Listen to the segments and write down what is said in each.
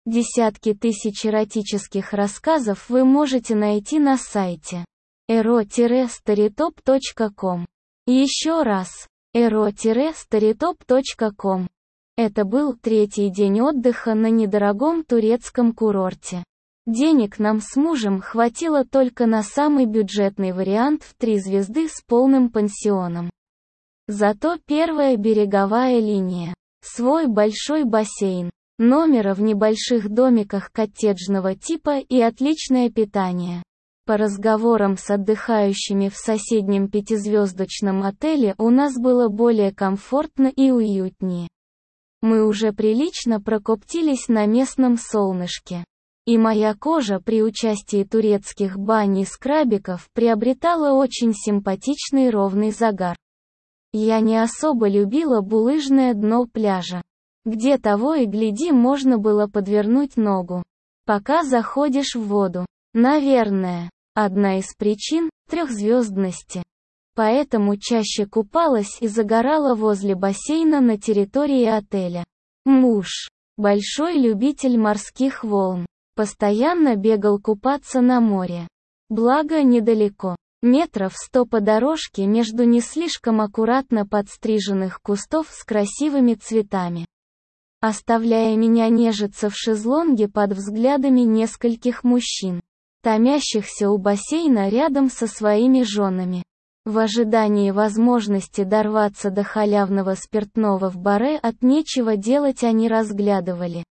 Десятки тысяч эротических рассказов вы можете найти на сайте ero-storytop.com. Еще раз, ero-storytop.com. Это был третий день отдыха на недорогом турецком курорте. Денег нам с мужем хватило только на самый бюджетный вариант в 3 звезды с полным пансионом. Зато первая береговая линия, свой большой бассейн, номера в небольших домиках коттеджного типа и отличное питание. По разговорам с отдыхающими в соседнем 5-звездочном отеле у нас было более комфортно и уютнее. Мы уже прилично прокоптились на местном солнышке. И моя кожа при участии турецких бань и скрабиков приобретала очень симпатичный ровный загар. Я не особо любила булыжное дно пляжа, где того и гляди можно было подвернуть ногу, пока заходишь в воду. Наверное, одна из причин – 3-звездности. Поэтому чаще купалась и загорала возле бассейна на территории отеля. Муж – большой любитель морских волн. Постоянно бегал купаться на море. Благо недалеко, метров 100 по дорожке между не слишком аккуратно подстриженных кустов с красивыми цветами, оставляя меня нежиться в шезлонге под взглядами нескольких мужчин, томящихся у бассейна рядом со своими женами. В ожидании возможности дорваться до халявного спиртного в баре от нечего делать они разглядывали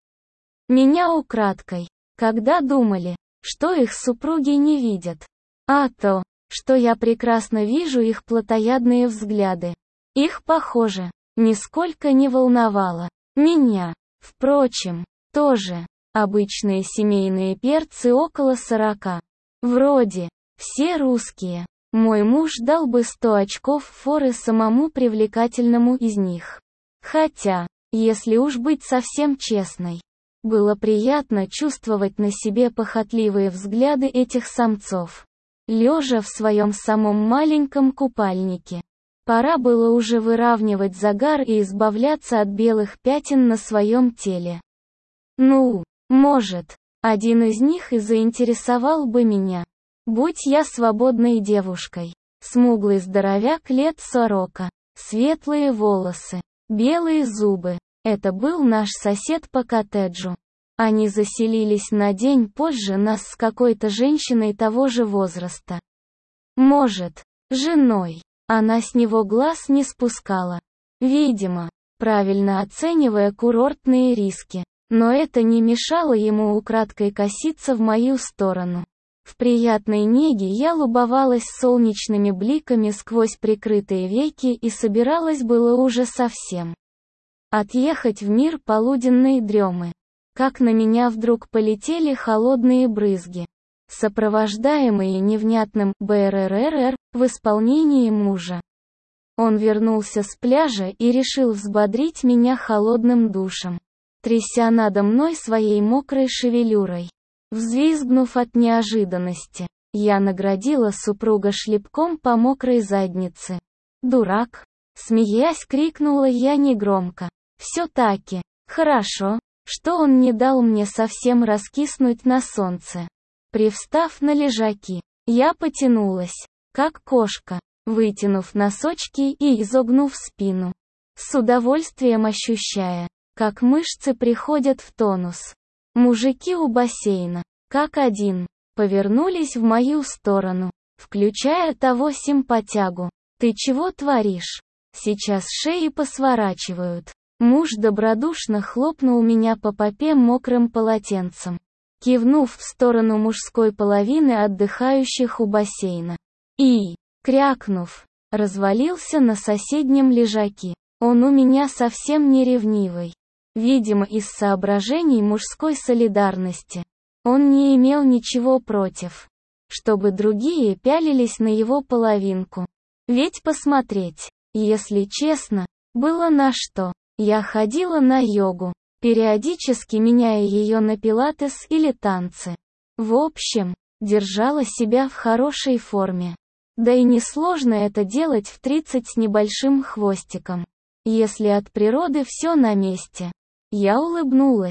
меня украдкой, когда думали, что их супруги не видят. А то, что я прекрасно вижу их плотоядные взгляды. Их, похоже, нисколько не волновало. Меня, впрочем, тоже. Обычные семейные перцы около 40. Вроде, все русские. Мой муж дал бы 100 очков форы самому привлекательному из них. Хотя, если уж быть совсем честной, было приятно чувствовать на себе похотливые взгляды этих самцов, лежа в своем самом маленьком купальнике. Пора было уже выравнивать загар и избавляться от белых пятен на своем теле. Ну, может, один из них и заинтересовал бы меня. Будь я свободной девушкой. Смуглый здоровяк лет 40, светлые волосы, белые зубы. Это был наш сосед по коттеджу. Они заселились на день позже нас с какой-то женщиной того же возраста. Может, женой. Она с него глаз не спускала. Видимо, правильно оценивая курортные риски. Но это не мешало ему украдкой коситься в мою сторону. В приятной неге я лубовалась солнечными бликами сквозь прикрытые веки и собиралась было уже совсем отъехать в мир полуденной дремы. Как на меня вдруг полетели холодные брызги, сопровождаемые невнятным «БРРРР» в исполнении мужа. Он вернулся с пляжа и решил взбодрить меня холодным душем, тряся надо мной своей мокрой шевелюрой. Взвизгнув от неожиданности, я наградила супруга шлепком по мокрой заднице. «Дурак!» — смеясь крикнула я негромко. «Все-таки, хорошо, что он не дал мне совсем раскиснуть на солнце». Привстав на лежаки, я потянулась, как кошка, вытянув носочки и изогнув спину, с удовольствием ощущая, как мышцы приходят в тонус. Мужики у бассейна, как один, повернулись в мою сторону, включая того симпатягу. «Ты чего творишь? Сейчас шеи посворачивают». Муж добродушно хлопнул меня по попе мокрым полотенцем, кивнув в сторону мужской половины отдыхающих у бассейна. И, крякнув, развалился на соседнем лежаке. Он у меня совсем не ревнивый. Видимо, из соображений мужской солидарности. Он не имел ничего против, чтобы другие пялились на его половинку. Ведь посмотреть, если честно, было на что. Я ходила на йогу, периодически меняя ее на пилатес или танцы. В общем, держала себя в хорошей форме. Да и несложно это делать в 30 с небольшим хвостиком, если от природы все на месте. Я улыбнулась,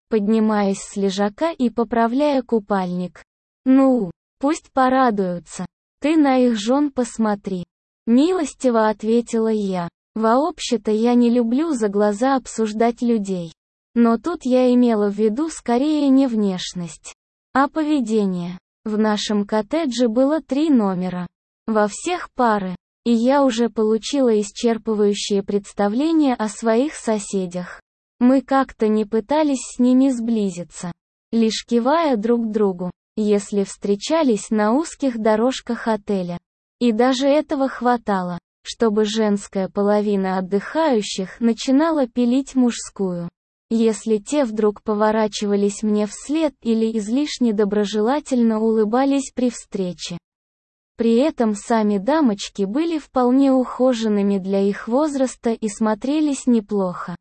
поднимаясь с лежака и поправляя купальник. «Ну, пусть порадуются. Ты на их жен посмотри», — милостиво ответила я. Вообще-то я не люблю за глаза обсуждать людей. Но тут я имела в виду скорее не внешность, а поведение. В нашем коттедже было 3 номера. Во всех пары. И я уже получила исчерпывающее представление о своих соседях. Мы как-то не пытались с ними сблизиться, лишь кивая друг другу, если встречались на узких дорожках отеля. И даже этого хватало, чтобы женская половина отдыхающих начинала пилить мужскую, если те вдруг поворачивались мне вслед или излишне доброжелательно улыбались при встрече. При этом сами дамочки были вполне ухоженными для их возраста и смотрелись неплохо.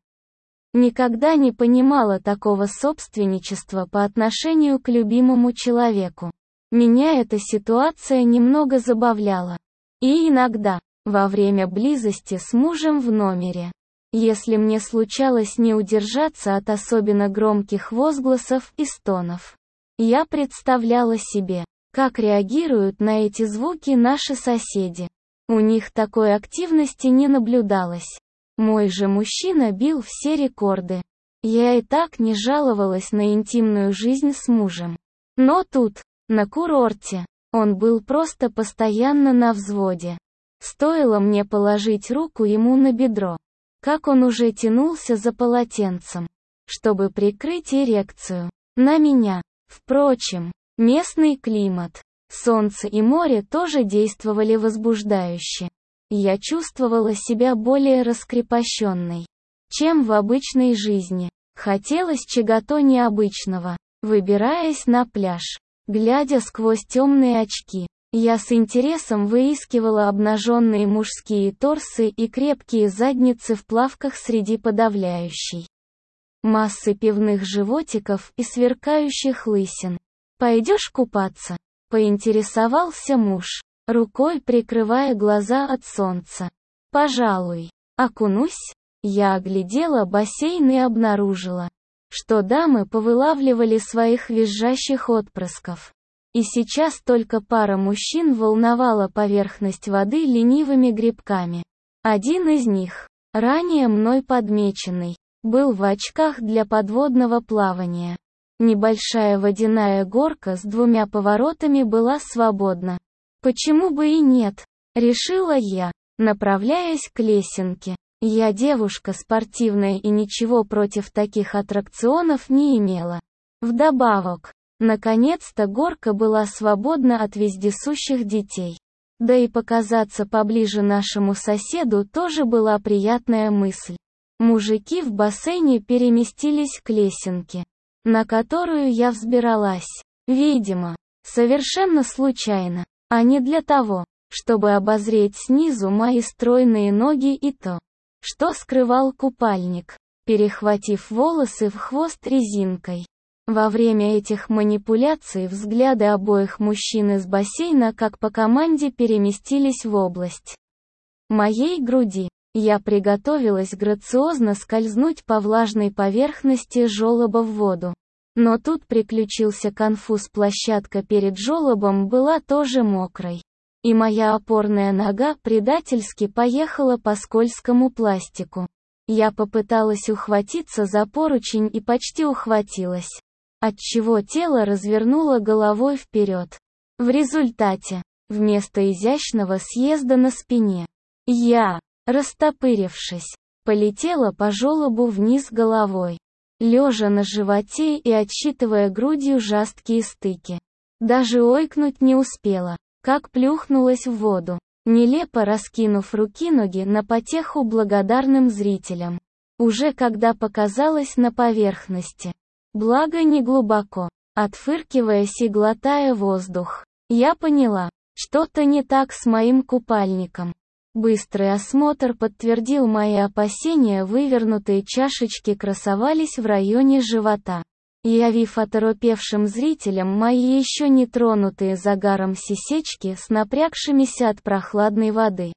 Никогда не понимала такого собственничества по отношению к любимому человеку. Меня эта ситуация немного забавляла. И иногда, во время близости с мужем в номере, если мне случалось не удержаться от особенно громких возгласов и стонов, я представляла себе, как реагируют на эти звуки наши соседи. У них такой активности не наблюдалось. Мой же мужчина бил все рекорды. Я и так не жаловалась на интимную жизнь с мужем. Но тут, на курорте, он был просто постоянно на взводе. Стоило мне положить руку ему на бедро, как он уже тянулся за полотенцем, чтобы прикрыть эрекцию на меня. Впрочем, местный климат, солнце и море тоже действовали возбуждающе. Я чувствовала себя более раскрепощенной, чем в обычной жизни. Хотелось чего-то необычного. Выбираясь на пляж, глядя сквозь темные очки, я с интересом выискивала обнаженные мужские торсы и крепкие задницы в плавках среди подавляющей массы пивных животиков и сверкающих лысин. «Пойдешь купаться?» — поинтересовался муж, рукой прикрывая глаза от солнца. «Пожалуй, окунусь». Я оглядела бассейн и обнаружила, что дамы повылавливали своих визжащих отпрысков. И сейчас только пара мужчин волновала поверхность воды ленивыми грибками. Один из них, ранее мной подмеченный, был в очках для подводного плавания. Небольшая водяная горка с 2 поворотами была свободна. Почему бы и нет, решила я, направляясь к лесенке. Я девушка спортивная и ничего против таких аттракционов не имела. Вдобавок, наконец-то горка была свободна от вездесущих детей. Да и показаться поближе нашему соседу тоже была приятная мысль. Мужики в бассейне переместились к лесенке, на которую я взбиралась. Видимо, совершенно случайно, а не для того, чтобы обозреть снизу мои стройные ноги и то, что скрывал купальник, перехватив волосы в хвост резинкой. Во время этих манипуляций взгляды обоих мужчин из бассейна как по команде переместились в область моей груди. Я приготовилась грациозно скользнуть по влажной поверхности желоба в воду. Но тут приключился конфуз. Площадка перед желобом была тоже мокрой. И моя опорная нога предательски поехала по скользкому пластику. Я попыталась ухватиться за поручень и почти ухватилась, отчего тело развернуло головой вперед. В результате, вместо изящного съезда на спине, я, растопырившись, полетела по желобу вниз головой, лежа на животе и отсчитывая грудью жесткие стыки. Даже ойкнуть не успела, как плюхнулась в воду, нелепо раскинув руки-ноги на потеху благодарным зрителям. Уже когда показалась на поверхности, благо не глубоко, отфыркиваясь и глотая воздух, я поняла, что-то не так с моим купальником. Быстрый осмотр подтвердил мои опасения. Вывернутые чашечки красовались в районе живота, явив оторопевшим зрителям мои еще не тронутые загаром сисечки с напрягшимися от прохладной воды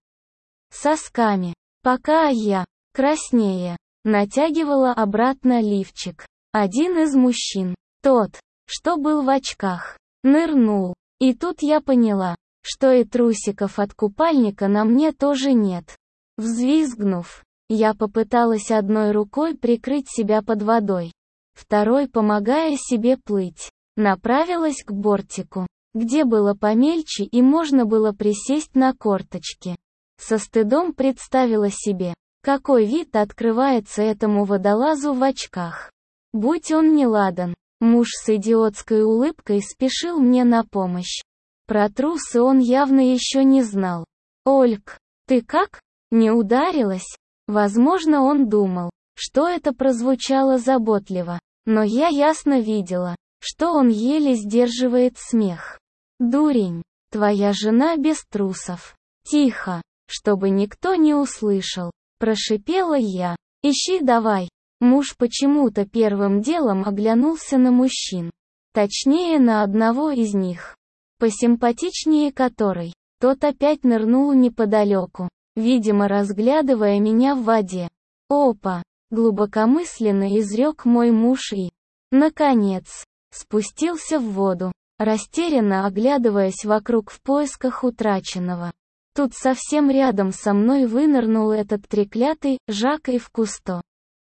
сосками, пока я, краснея, натягивала обратно лифчик. Один из мужчин, тот, что был в очках, нырнул. И тут я поняла, что и трусиков от купальника на мне тоже нет. Взвизгнув, я попыталась одной рукой прикрыть себя под водой, второй помогая себе плыть. Направилась к бортику, где было помельче и можно было присесть на корточки. Со стыдом представила себе, какой вид открывается этому водолазу в очках. Будь он неладен, муж с идиотской улыбкой спешил мне на помощь. Про трусы он явно еще не знал. «Ольг, ты как? Не ударилась?» Возможно, он думал, что это прозвучало заботливо, но я ясно видела, что он еле сдерживает смех. «Дурень, твоя жена без трусов». «Тихо, чтобы никто не услышал», — прошипела я. «Ищи давай». Муж почему-то первым делом оглянулся на мужчин. Точнее, на одного из них. Посимпатичнее который. Тот опять нырнул неподалеку, видимо, разглядывая меня в воде. «Опа!» — глубокомысленно изрек мой муж и, наконец, спустился в воду, растерянно оглядываясь вокруг в поисках утраченного. Тут совсем рядом со мной вынырнул этот треклятый Жак Ив Кусто,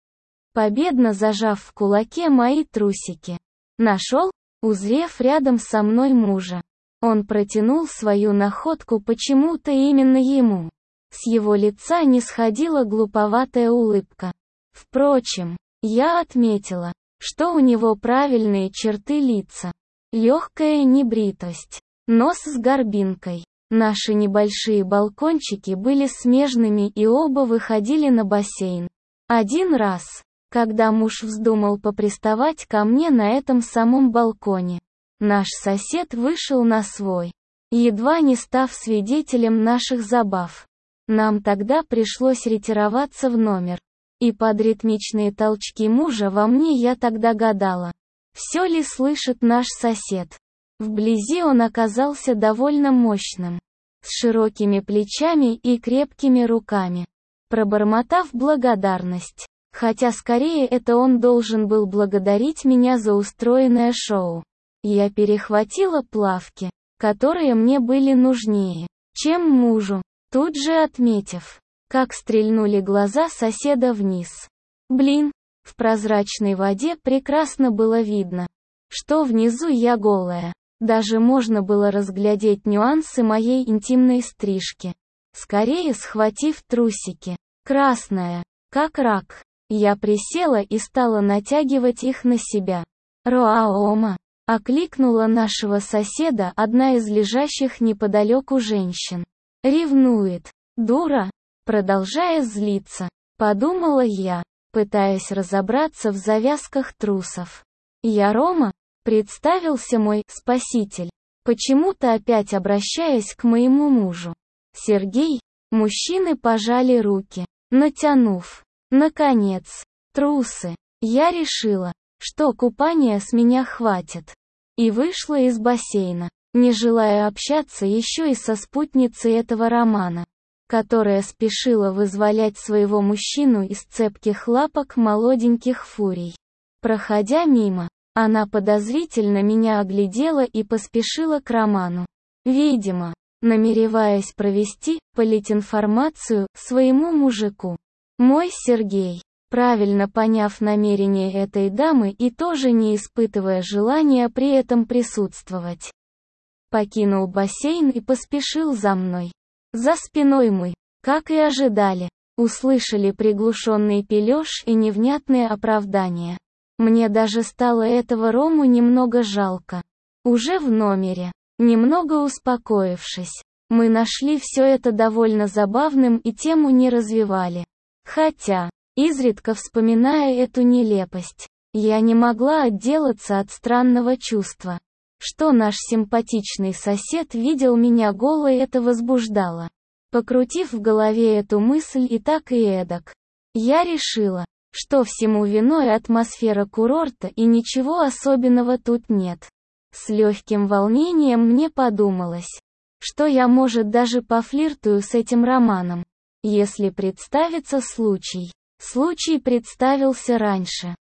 победно зажав в кулаке мои трусики. Нашел, узрев рядом со мной мужа. Он протянул свою находку почему-то именно ему. С его лица не сходила глуповатая улыбка. Впрочем, я отметила, что у него правильные черты лица. Легкая небритость. Нос с горбинкой. Наши небольшие балкончики были смежными и оба выходили на бассейн. Один раз, когда муж вздумал поприставать ко мне на этом самом балконе, наш сосед вышел на свой, едва не став свидетелем наших забав. Нам тогда пришлось ретироваться в номер. И под ритмичные толчки мужа во мне я тогда гадала, все ли слышит наш сосед. Вблизи он оказался довольно мощным, с широкими плечами и крепкими руками. Пробормотав благодарность, хотя скорее это он должен был благодарить меня за устроенное шоу, я перехватила плавки, которые мне были нужнее, чем мужу, тут же отметив, как стрельнули глаза соседа вниз. Блин, в прозрачной воде прекрасно было видно, что внизу я голая. Даже можно было разглядеть нюансы моей интимной стрижки. Скорее схватив трусики, красная, как рак, я присела и стала натягивать их на себя. «Роаома!» — окликнула нашего соседа одна из лежащих неподалеку женщин. «Ревнует, дура!» Продолжая злиться, подумала я, пытаясь разобраться в завязках трусов. «Я Рома?» — представился мой спаситель, почему-то опять обращаясь к моему мужу. «Сергей?» Мужчины пожали руки, натянув, наконец, трусы. Я решила, что купания с меня хватит. И вышла из бассейна, не желая общаться еще и со спутницей этого романа, которая спешила вызволять своего мужчину из цепких лапок молоденьких фурий. Проходя мимо, она подозрительно меня оглядела и поспешила к Роману. Видимо, намереваясь провести политинформацию своему мужику. Мой Сергей, правильно поняв намерение этой дамы и тоже не испытывая желания при этом присутствовать, покинул бассейн и поспешил за мной. За спиной мы, как и ожидали, услышали приглушенный пелёж и невнятные оправдания. Мне даже стало этого Рому немного жалко. Уже в номере, немного успокоившись, мы нашли все это довольно забавным и тему не развивали. Хотя, изредка вспоминая эту нелепость, я не могла отделаться от странного чувства, что наш симпатичный сосед видел меня голой, это возбуждало. Покрутив в голове эту мысль и так и эдак, я решила, что всему виной атмосфера курорта и ничего особенного тут нет. С легким волнением мне подумалось, что я, может, даже пофлиртую с этим Романом, если представится случай. Случай представился раньше.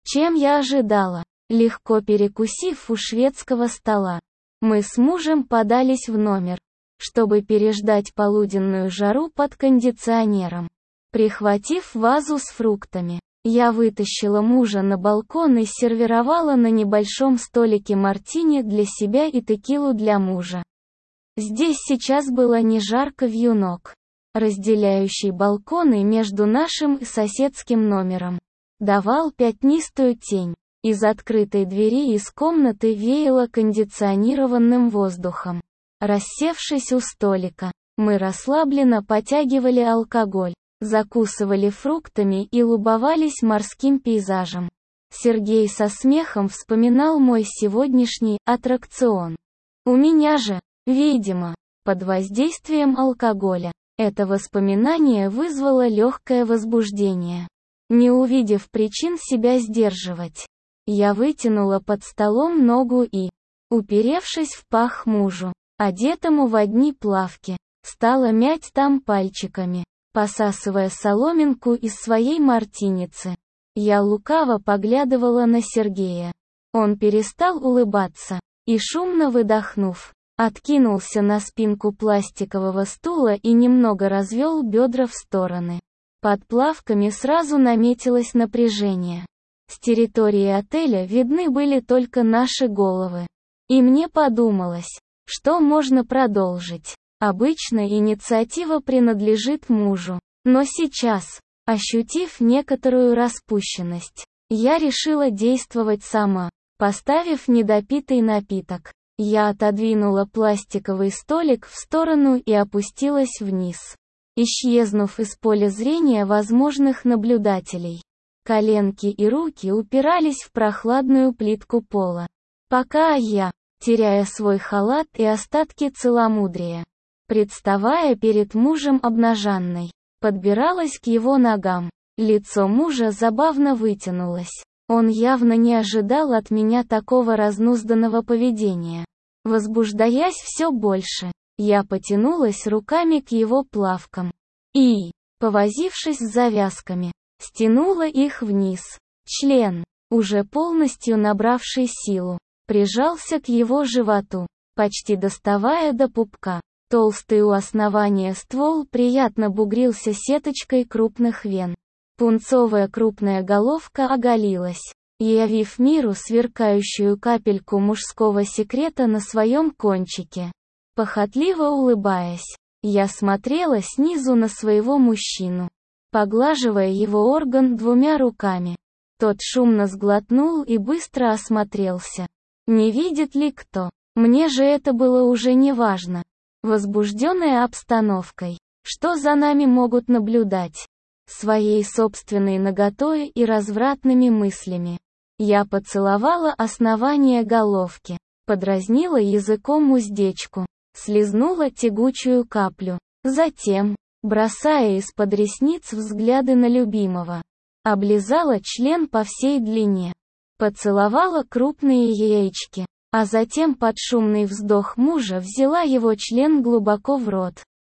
чем я ожидала. Легко перекусив у шведского стола, мы с мужем подались в номер, чтобы переждать полуденную жару под кондиционером. Прихватив вазу с фруктами, я вытащила мужа на балкон и сервировала на небольшом столике мартини для себя и текилу для мужа. Здесь сейчас было не жарко, вьюнок, разделяющий балконы между нашим и соседским номером, давал пятнистую тень. Из открытой двери из комнаты веяло кондиционированным воздухом. Рассевшись у столика, мы расслабленно потягивали алкоголь, закусывали фруктами и любовались морским пейзажем. Сергей со смехом вспоминал мой сегодняшний аттракцион. У меня же, видимо, под воздействием алкоголя, это воспоминание вызвало легкое возбуждение. Не увидев причин себя сдерживать, я вытянула под столом ногу и, уперевшись в пах мужу, одетому в одни плавки, стала мять там пальчиками, посасывая соломинку из своей мартиницы. Я лукаво поглядывала на Сергея. Он перестал улыбаться и, шумно выдохнув, откинулся на спинку пластикового стула и немного развел бедра в стороны. Под плавками сразу наметилось напряжение. С территории отеля видны были только наши головы. И мне подумалось, что можно продолжить. Обычно инициатива принадлежит мужу. Но сейчас, ощутив некоторую распущенность, я решила действовать сама. Поставив недопитый напиток, я отодвинула пластиковый столик в сторону и опустилась вниз, исчезнув из поля зрения возможных наблюдателей. Коленки и руки упирались в прохладную плитку пола. Пока я, теряя свой халат и остатки целомудрия, представая перед мужем обнаженной, подбиралась к его ногам. Лицо мужа забавно вытянулось. Он явно не ожидал от меня такого разнузданного поведения. Возбуждаясь все больше, я потянулась руками к его плавкам и, повозившись с завязками, стянула их вниз. Член, уже полностью набравший силу, прижался к его животу, почти доставая до пупка. Толстый у основания ствол приятно бугрился сеточкой крупных вен. Пунцовая крупная головка оголилась, явив миру сверкающую капельку мужского секрета на своем кончике. Похотливо улыбаясь, я смотрела снизу на своего мужчину, поглаживая его орган двумя руками. Тот шумно сглотнул и быстро осмотрелся. Не видит ли кто? Мне же это было уже не важно. Возбужденная обстановкой, что за нами могут наблюдать, своей собственной наготой и развратными мыслями, я поцеловала основание головки, подразнила языком уздечку, слизнула тягучую каплю, затем, бросая из-под ресниц взгляды на любимого, облизала член по всей длине, поцеловала крупные яички, а затем под шумный вздох мужа взяла его член глубоко в рот.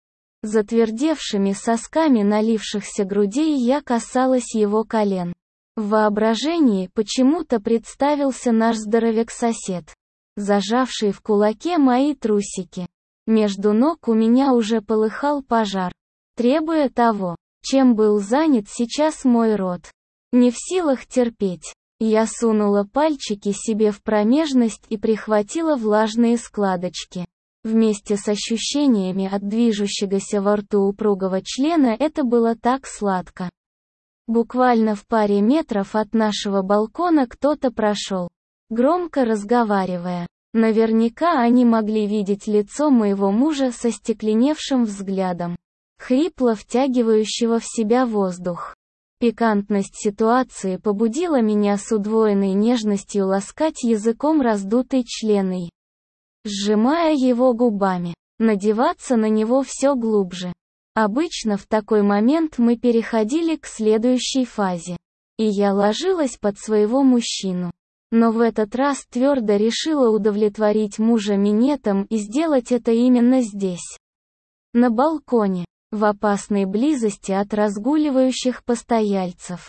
Затвердевшими сосками налившихся грудей я касалась его колен. В воображении почему-то представился наш здоровяк-сосед, зажавший в кулаке мои трусики. Между ног у меня уже полыхал пожар, требуя того, чем был занят сейчас мой рот. Не в силах терпеть, я сунула пальчики себе в промежность и прихватила влажные складочки. Вместе с ощущениями от движущегося во рту упругого члена это было так сладко. Буквально в паре метров от нашего балкона кто-то прошел, громко разговаривая. Наверняка они могли видеть лицо моего мужа со стекленевшим взглядом, хрипло втягивающего в себя воздух. Пикантность ситуации побудила меня с удвоенной нежностью ласкать языком раздутый член и, сжимая его губами, надеваться на него все глубже. Обычно в такой момент мы переходили к следующей фазе, и я ложилась под своего мужчину. Но в этот раз твердо решила удовлетворить мужа минетом и сделать это именно здесь. На балконе, в опасной близости от разгуливающих постояльцев.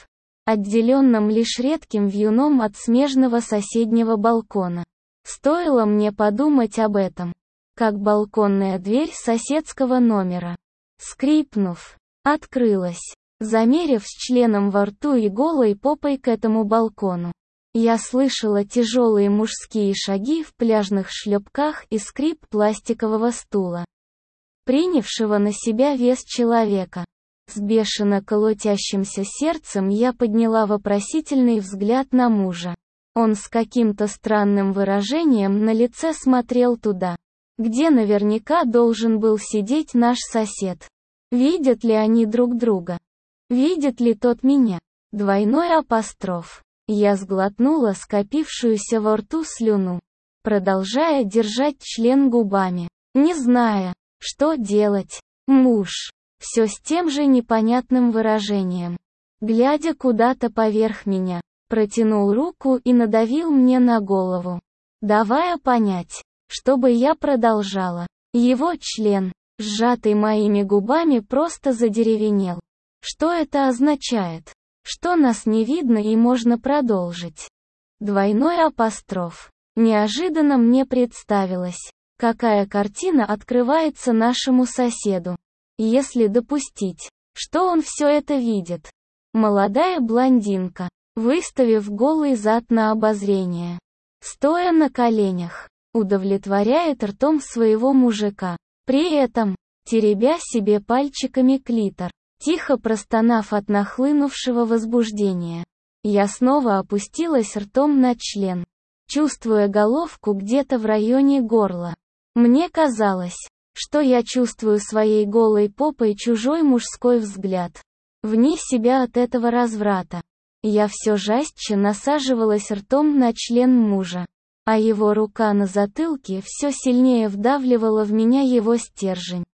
отделенном лишь редким вьюном от смежного соседнего балкона. Стоило мне подумать об этом, как балконная дверь соседского номера, скрипнув, открылась. Замерев с членом во рту и голой попой к этому балкону, я слышала тяжелые мужские шаги в пляжных шлепках и скрип пластикового стула, принявшего на себя вес человека. С бешено колотящимся сердцем я подняла вопросительный взгляд на мужа. Он с каким-то странным выражением на лице смотрел туда, где наверняка должен был сидеть наш сосед. Видят ли они друг друга? Видит ли тот меня? Двойной апостроф. Я сглотнула скопившуюся во рту слюну, продолжая держать член губами, не зная, что делать. Муж, все с тем же непонятным выражением, глядя куда-то поверх меня, протянул руку и надавил мне на голову, давая понять, чтобы я продолжала. Его член, сжатый моими губами, просто задеревенел. Что это означает? Что нас не видно и можно продолжить? Двойной апостроф. Неожиданно мне представилось, какая картина открывается нашему соседу, если допустить, что он все это видит. Молодая блондинка, выставив голый зад на обозрение, стоя на коленях, удовлетворяет ртом своего мужика, при этом теребя себе пальчиками клитор. Тихо простонав от нахлынувшего возбуждения, я снова опустилась ртом на член, чувствуя головку где-то в районе горла. Мне казалось, что я чувствую своей голой попой чужой мужской взгляд. Вне себя от этого разврата. Я все жестче насаживалась ртом на член мужа, а его рука на затылке все сильнее вдавливала в меня его стержень,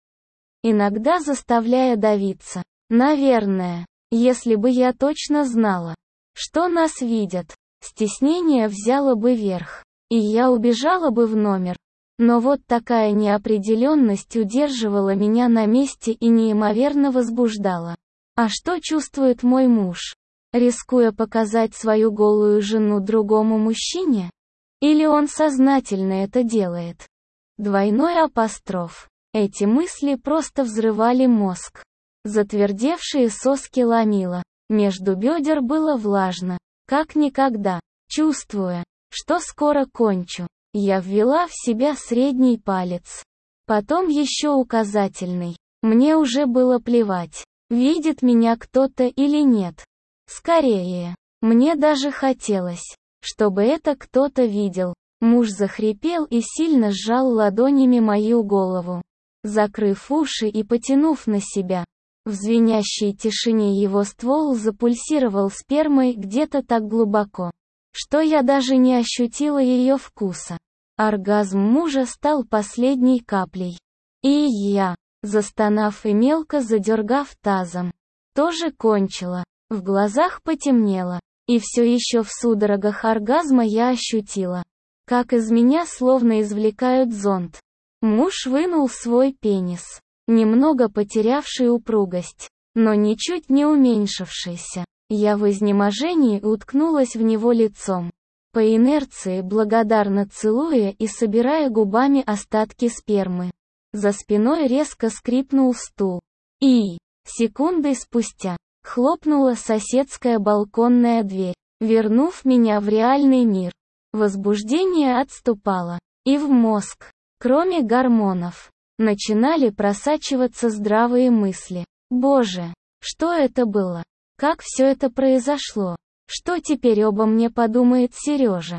иногда заставляя давиться. Наверное, если бы я точно знала, что нас видят, стеснение взяло бы верх, и я убежала бы в номер. Но вот такая неопределенность удерживала меня на месте и неимоверно возбуждала. А что чувствует мой муж? Рискуя показать свою голую жену другому мужчине? Или он сознательно это делает? Двойной апостроф. Эти мысли просто взрывали мозг. Затвердевшие соски ломило. Между бедер было влажно, как никогда. Чувствуя, что скоро кончу, я ввела в себя средний палец. Потом еще указательный. Мне уже было плевать, видит меня кто-то или нет. Скорее. Мне даже хотелось, чтобы это кто-то видел. Муж захрипел и сильно сжал ладонями мою голову, закрыв уши и потянув на себя. В звенящей тишине его ствол запульсировал спермой где-то так глубоко, что я даже не ощутила ее вкуса. Оргазм мужа стал последней каплей. И я, застонав и мелко задергав тазом, тоже кончила. В глазах потемнело, и все еще в судорогах оргазма я ощутила, как из меня словно извлекают зонд. Муж вынул свой пенис, немного потерявший упругость, но ничуть не уменьшившийся. Я в изнеможении уткнулась в него лицом, по инерции благодарно целуя и собирая губами остатки спермы. За спиной резко скрипнул стул. И, секунды спустя, хлопнула соседская балконная дверь, вернув меня в реальный мир. Возбуждение отступало, и в мозг, кроме гормонов, начинали просачиваться здравые мысли. Боже, что это было? Как все это произошло? Что теперь обо мне подумает Сережа?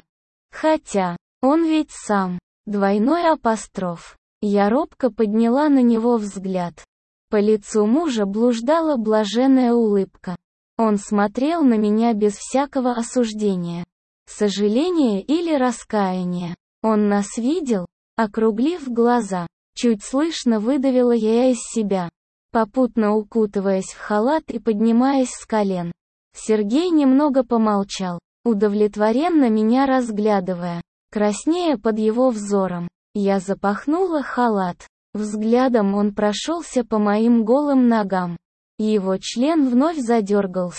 Хотя, он ведь сам. Двойной апостроф. Я робко подняла на него взгляд. По лицу мужа блуждала блаженная улыбка. Он смотрел на меня без всякого осуждения, сожаления или раскаяния. Он нас видел? Округлив глаза, чуть слышно выдавила я из себя, попутно укутываясь в халат и поднимаясь с колен. Сергей немного помолчал, удовлетворенно меня разглядывая, краснея под его взором. Я запахнула халат. Взглядом он прошелся по моим голым ногам. Его член вновь задергался,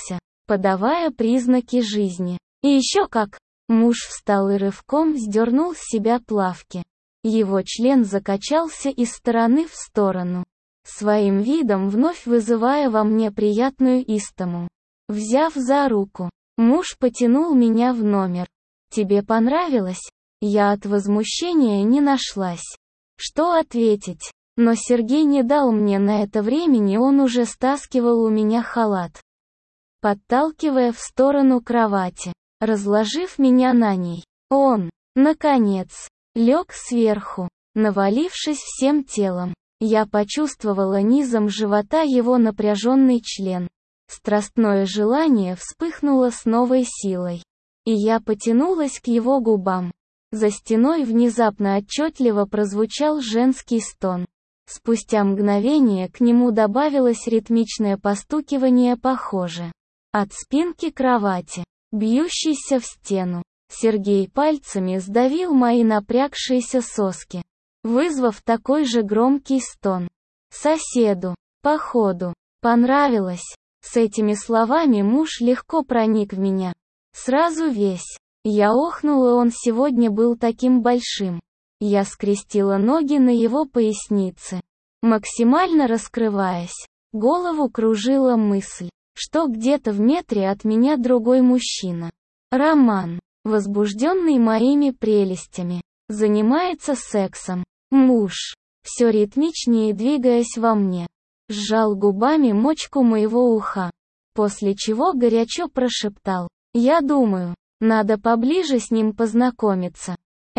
подавая признаки жизни. И еще как! Муж встал и рывком сдернул с себя плавки. Его член закачался из стороны в сторону, своим видом вновь вызывая во мне приятную истому. Взяв за руку, муж потянул меня в номер. «Тебе понравилось?» Я от возмущения не нашлась, что ответить. Но Сергей не дал мне на это времени, он уже стаскивал у меня халат, подталкивая в сторону кровати, разложив меня на ней. Он, наконец, лег сверху, навалившись всем телом. Я почувствовала низом живота его напряженный член. Страстное желание вспыхнуло с новой силой, и я потянулась к его губам. За стеной внезапно отчетливо прозвучал женский стон. Спустя мгновение к нему добавилось ритмичное постукивание, похоже от спинки кровати, бьющейся в стену. Сергей пальцами сдавил мои напрягшиеся соски, вызвав такой же громкий стон. Соседу, походу, понравилось. С этими словами муж легко проник в меня. Сразу весь. Я охнула, он сегодня был таким большим. Я скрестила ноги на его пояснице, максимально раскрываясь. Голову кружила мысль, что где-то в метре от меня другой мужчина. Роман, возбужденный моими прелестями, занимается сексом. Муж, все ритмичнее двигаясь во мне, сжал губами мочку моего уха, после чего горячо прошептал: «Я думаю, надо поближе с ним познакомиться».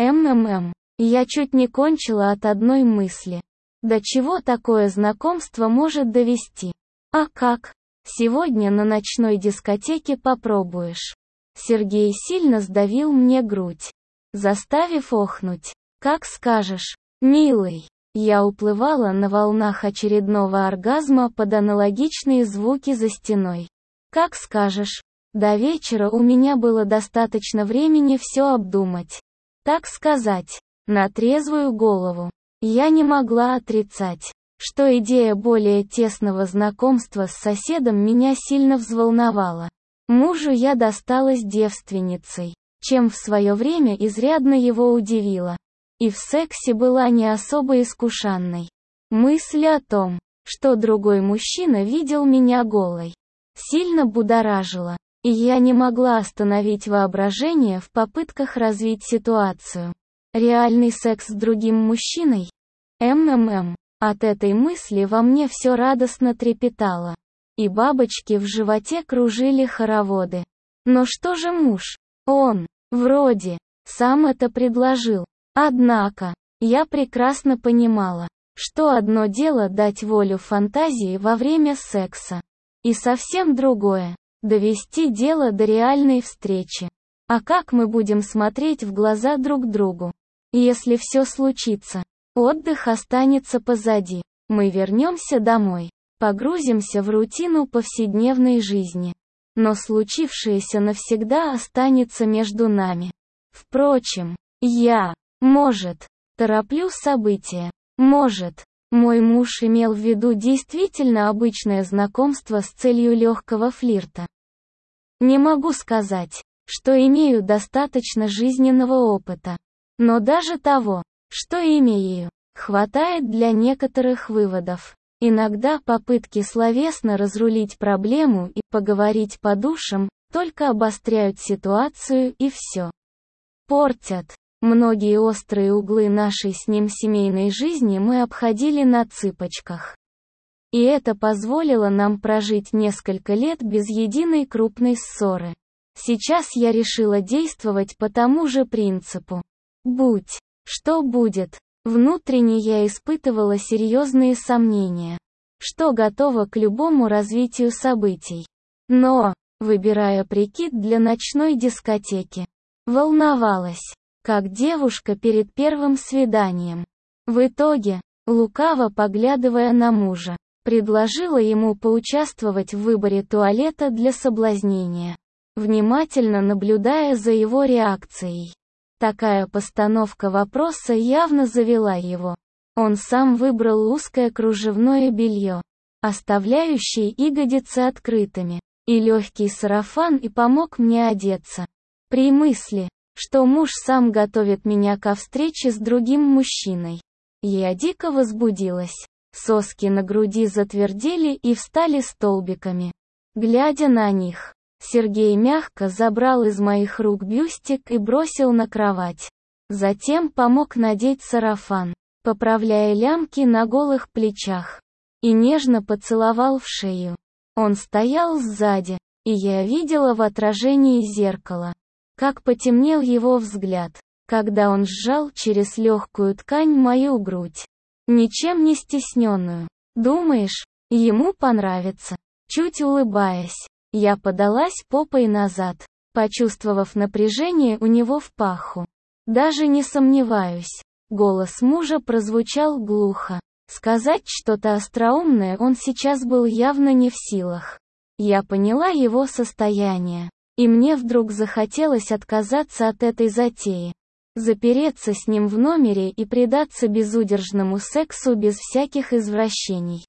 Я чуть не кончила от одной мысли. До чего такое знакомство может довести? А как? Сегодня на ночной дискотеке попробуешь. Сергей сильно сдавил мне грудь, заставив охнуть. Как скажешь, милый. Я уплывала на волнах очередного оргазма под аналогичные звуки за стеной. Как скажешь. До вечера у меня было достаточно времени все обдумать. Так сказать, на трезвую голову. Я не могла отрицать, что идея более тесного знакомства с соседом меня сильно взволновала. Мужу я досталась девственницей, чем в свое время изрядно его удивила. И в сексе была не особо искушенной. Мысль о том, что другой мужчина видел меня голой, сильно будоражила. И я не могла остановить воображение в попытках развить ситуацию. Реальный секс с другим мужчиной? От этой мысли во мне все радостно трепетало. И бабочки в животе кружили хороводы. Но что же муж? Он, вроде, сам это предложил. Однако, я прекрасно понимала, что одно дело дать волю фантазии во время секса, и совсем другое довести дело до реальной встречи. А как мы будем смотреть в глаза друг другу, если все случится? Отдых останется позади. Мы вернемся домой, погрузимся в рутину повседневной жизни. Но случившееся навсегда останется между нами. Впрочем, тороплю события. Мой муж имел в виду действительно обычное знакомство с целью легкого флирта. Не могу сказать, что имею достаточно жизненного опыта. Но даже того, что имею, хватает для некоторых выводов. Иногда попытки словесно разрулить проблему и поговорить по душам только обостряют ситуацию и все портят. Многие острые углы нашей с ним семейной жизни мы обходили на цыпочках. И это позволило нам прожить несколько лет без единой крупной ссоры. Сейчас я решила действовать по тому же принципу. Будь что будет. Внутренне я испытывала серьезные сомнения, что готова к любому развитию событий. Но, выбирая прикид для ночной дискотеки, волновалась, как девушка перед первым свиданием. В итоге, лукаво поглядывая на мужа, предложила ему поучаствовать в выборе туалета для соблазнения, внимательно наблюдая за его реакцией. Такая постановка вопроса явно завела его. Он сам выбрал узкое кружевное белье, оставляющее ягодицы открытыми. и легкий сарафан и помог мне одеться. При мысли, что муж сам готовит меня ко встрече с другим мужчиной, я дико возбудилась. Соски на груди затвердели и встали столбиками. Глядя на них, Сергей мягко забрал из моих рук бюстик и бросил на кровать. Затем помог надеть сарафан, поправляя лямки на голых плечах, и нежно поцеловал в шею. Он стоял сзади, и я видела в отражении зеркала, как потемнел его взгляд, когда он сжал через легкую ткань мою грудь, ничем не стесненную. «Думаешь, ему понравится?» Чуть улыбаясь, я подалась попой назад, почувствовав напряжение у него в паху. «Даже не сомневаюсь». Голос мужа прозвучал глухо. Сказать что-то остроумное он сейчас был явно не в силах. Я поняла его состояние, и мне вдруг захотелось отказаться от этой затеи. Запереться с ним в номере и предаться безудержному сексу без всяких извращений.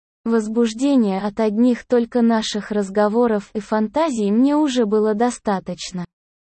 Возбуждения от одних только наших разговоров и фантазий мне уже было достаточно.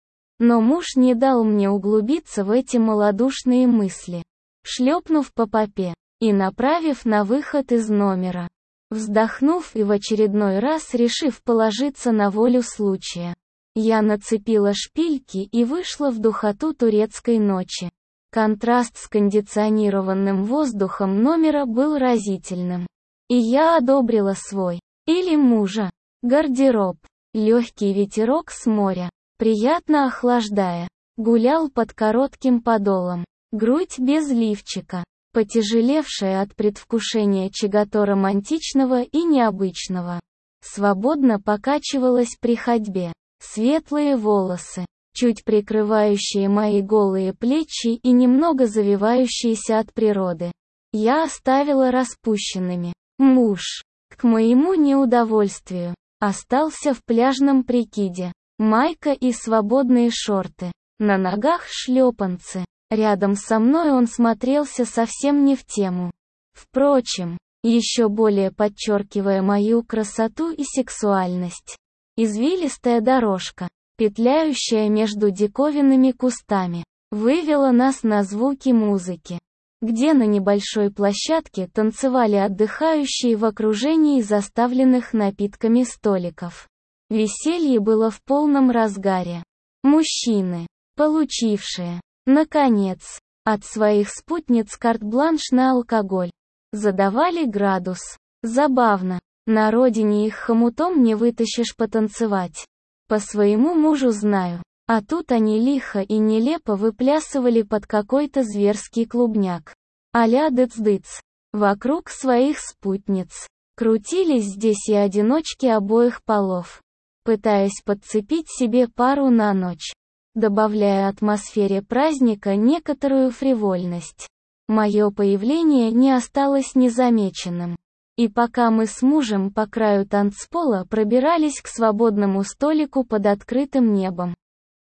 Но муж не дал мне углубиться в эти малодушные мысли. Шлепнув по попе и направив на выход из номера, вздохнув и в очередной раз решив положиться на волю случая, я нацепила шпильки и вышла в духоту турецкой ночи. Контраст с кондиционированным воздухом номера был разительным. И я одобрила свой, или мужа, гардероб. Легкий ветерок с моря, приятно охлаждая, гулял под коротким подолом. Грудь без лифчика, потяжелевшая от предвкушения чего-то романтичного и необычного, свободно покачивалась при ходьбе. Светлые волосы, чуть прикрывающие мои голые плечи и немного завивающиеся от природы, я оставила распущенными. Муж, к моему неудовольствию, остался в пляжном прикиде, майка и свободные шорты, на ногах шлепанцы. Рядом со мной он смотрелся совсем не в тему. Впрочем, еще более подчеркивая мою красоту и сексуальность. Извилистая дорожка, петляющая между диковинными кустами, вывела нас на звуки музыки, где на небольшой площадке танцевали отдыхающие в окружении заставленных напитками столиков. Веселье было в полном разгаре. Мужчины, получившие, наконец, от своих спутниц карт-бланш на алкоголь, задавали градус. Забавно, на родине их хомутом не вытащишь потанцевать. По своему мужу знаю. А тут они лихо и нелепо выплясывали под какой-то зверский клубняк. А-ля дыц-дыц. Вокруг своих спутниц. Крутились здесь и одиночки обоих полов, пытаясь подцепить себе пару на ночь, добавляя атмосфере праздника некоторую фривольность. Мое появление не осталось незамеченным. И пока мы с мужем по краю танцпола пробирались к свободному столику под открытым небом,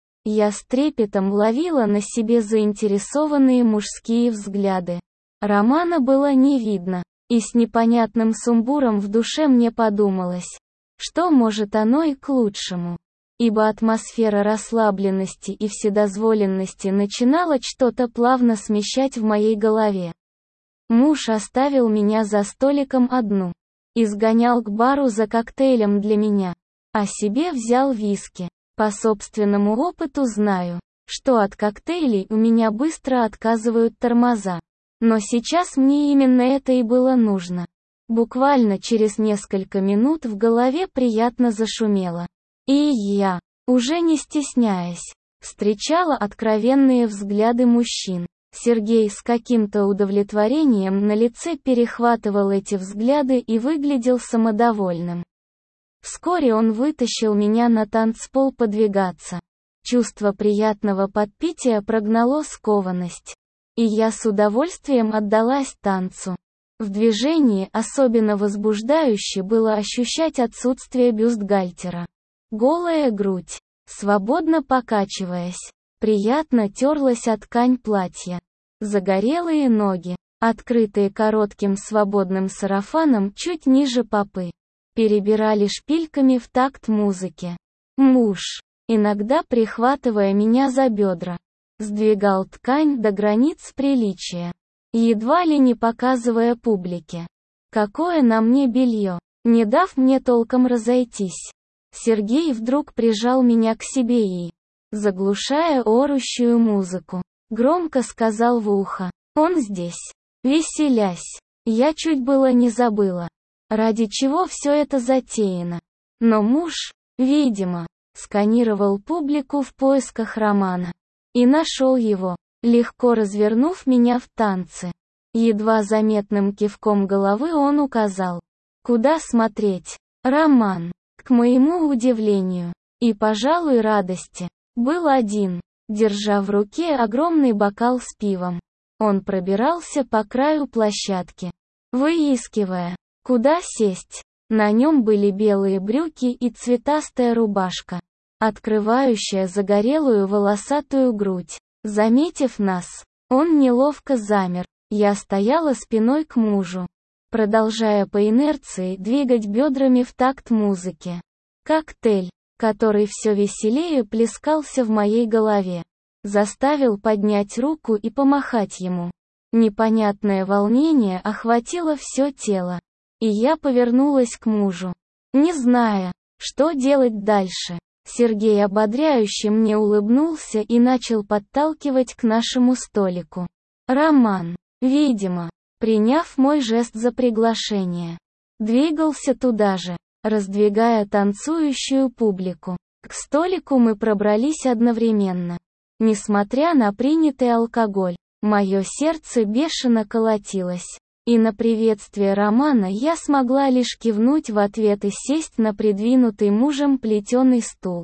я с трепетом ловила на себе заинтересованные мужские взгляды. Романа было не видно, и с непонятным сумбуром в душе мне подумалось, что может оно и к лучшему. Ибо атмосфера расслабленности и вседозволенности начинала что-то плавно смещать в моей голове. Муж оставил меня за столиком одну и сгонял к бару за коктейлем для меня, а себе взял виски. По собственному опыту знаю, что от коктейлей у меня быстро отказывают тормоза. Но сейчас мне именно это и было нужно. Буквально через несколько минут в голове приятно зашумело. И я, уже не стесняясь, встречала откровенные взгляды мужчин. Сергей с каким-то удовлетворением на лице перехватывал эти взгляды и выглядел самодовольным. Вскоре он вытащил меня на танцпол подвигаться. Чувство приятного подпития прогнало скованность. И я с удовольствием отдалась танцу. В движении особенно возбуждающе было ощущать отсутствие бюстгальтера. Голая грудь, свободно покачиваясь, приятно терлась о ткань платья. Загорелые ноги, открытые коротким свободным сарафаном чуть ниже попы, перебирали шпильками в такт музыки. Муж, иногда прихватывая меня за бедра, сдвигал ткань до границ приличия, едва ли не показывая публике, какое на мне белье. Не дав мне толком разойтись, Сергей вдруг прижал меня к себе и, заглушая орущую музыку, громко сказал в ухо: «Он здесь». Веселясь, я чуть было не забыла, ради чего все это затеяно. Но муж, видимо, сканировал публику в поисках Романа. И нашел его, легко развернув меня в танце. Едва заметным кивком головы он указал, куда смотреть. Роман, к моему удивлению и, пожалуй, радости, был один, держа в руке огромный бокал с пивом. Он пробирался по краю площадки, выискивая, куда сесть. На нем были белые брюки и цветастая рубашка, открывающая загорелую волосатую грудь. Заметив нас, он неловко замер. Я стояла спиной к мужу, продолжая по инерции двигать бедрами в такт музыки. Коктейль, который все веселее плескался в моей голове, заставил поднять руку и помахать ему. Непонятное волнение охватило все тело, и я повернулась к мужу, не зная, что делать дальше. Сергей ободряюще мне улыбнулся и начал подталкивать к нашему столику. Роман, видимо, приняв мой жест за приглашение, двигался туда же, раздвигая танцующую публику. К столику мы пробрались одновременно. Несмотря на принятый алкоголь, мое сердце бешено колотилось. И на приветствие Романа я смогла лишь кивнуть в ответ и сесть на придвинутый мужем плетеный стул,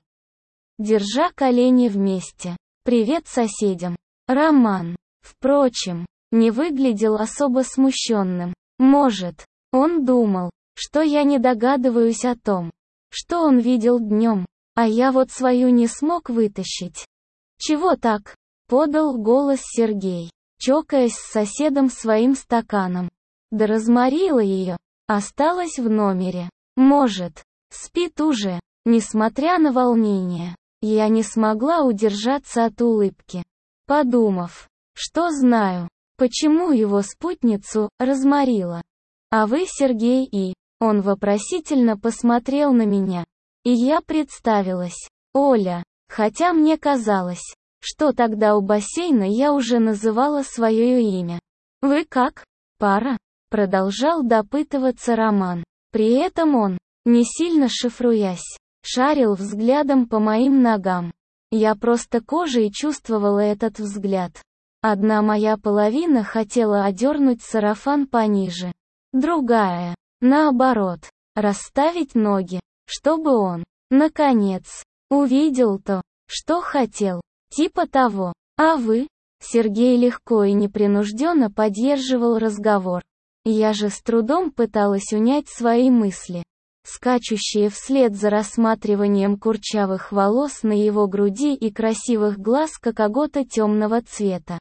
держа колени вместе. «Привет соседям». Роман, впрочем, не выглядел особо смущенным. Может, он думал, что я не догадываюсь о том, что он видел днем, а я вот свою не смог вытащить. «Чего так?» — подал голос Сергей, чокаясь с соседом своим стаканом. Да разморила ее, осталась в номере. Может, спит уже. Несмотря на волнение, я не смогла удержаться от улыбки, подумав, что знаю, почему его спутницу разморила. А вы, Сергей, и... Он вопросительно посмотрел на меня, и я представилась. Оля, хотя мне казалось, что тогда у бассейна я уже называла свое имя. Вы как? Пара? Продолжал допытываться Роман. При этом он, не сильно шифруясь, шарил взглядом по моим ногам. Я просто кожей чувствовала этот взгляд. Одна моя половина хотела одернуть сарафан пониже, другая, наоборот, расставить ноги, чтобы он, наконец, увидел то, что хотел. Типа того. А вы? Сергей легко и непринужденно поддерживал разговор. Я же с трудом пыталась унять свои мысли, скачущие вслед за рассматриванием курчавых волос на его груди и красивых глаз какого-то темного цвета.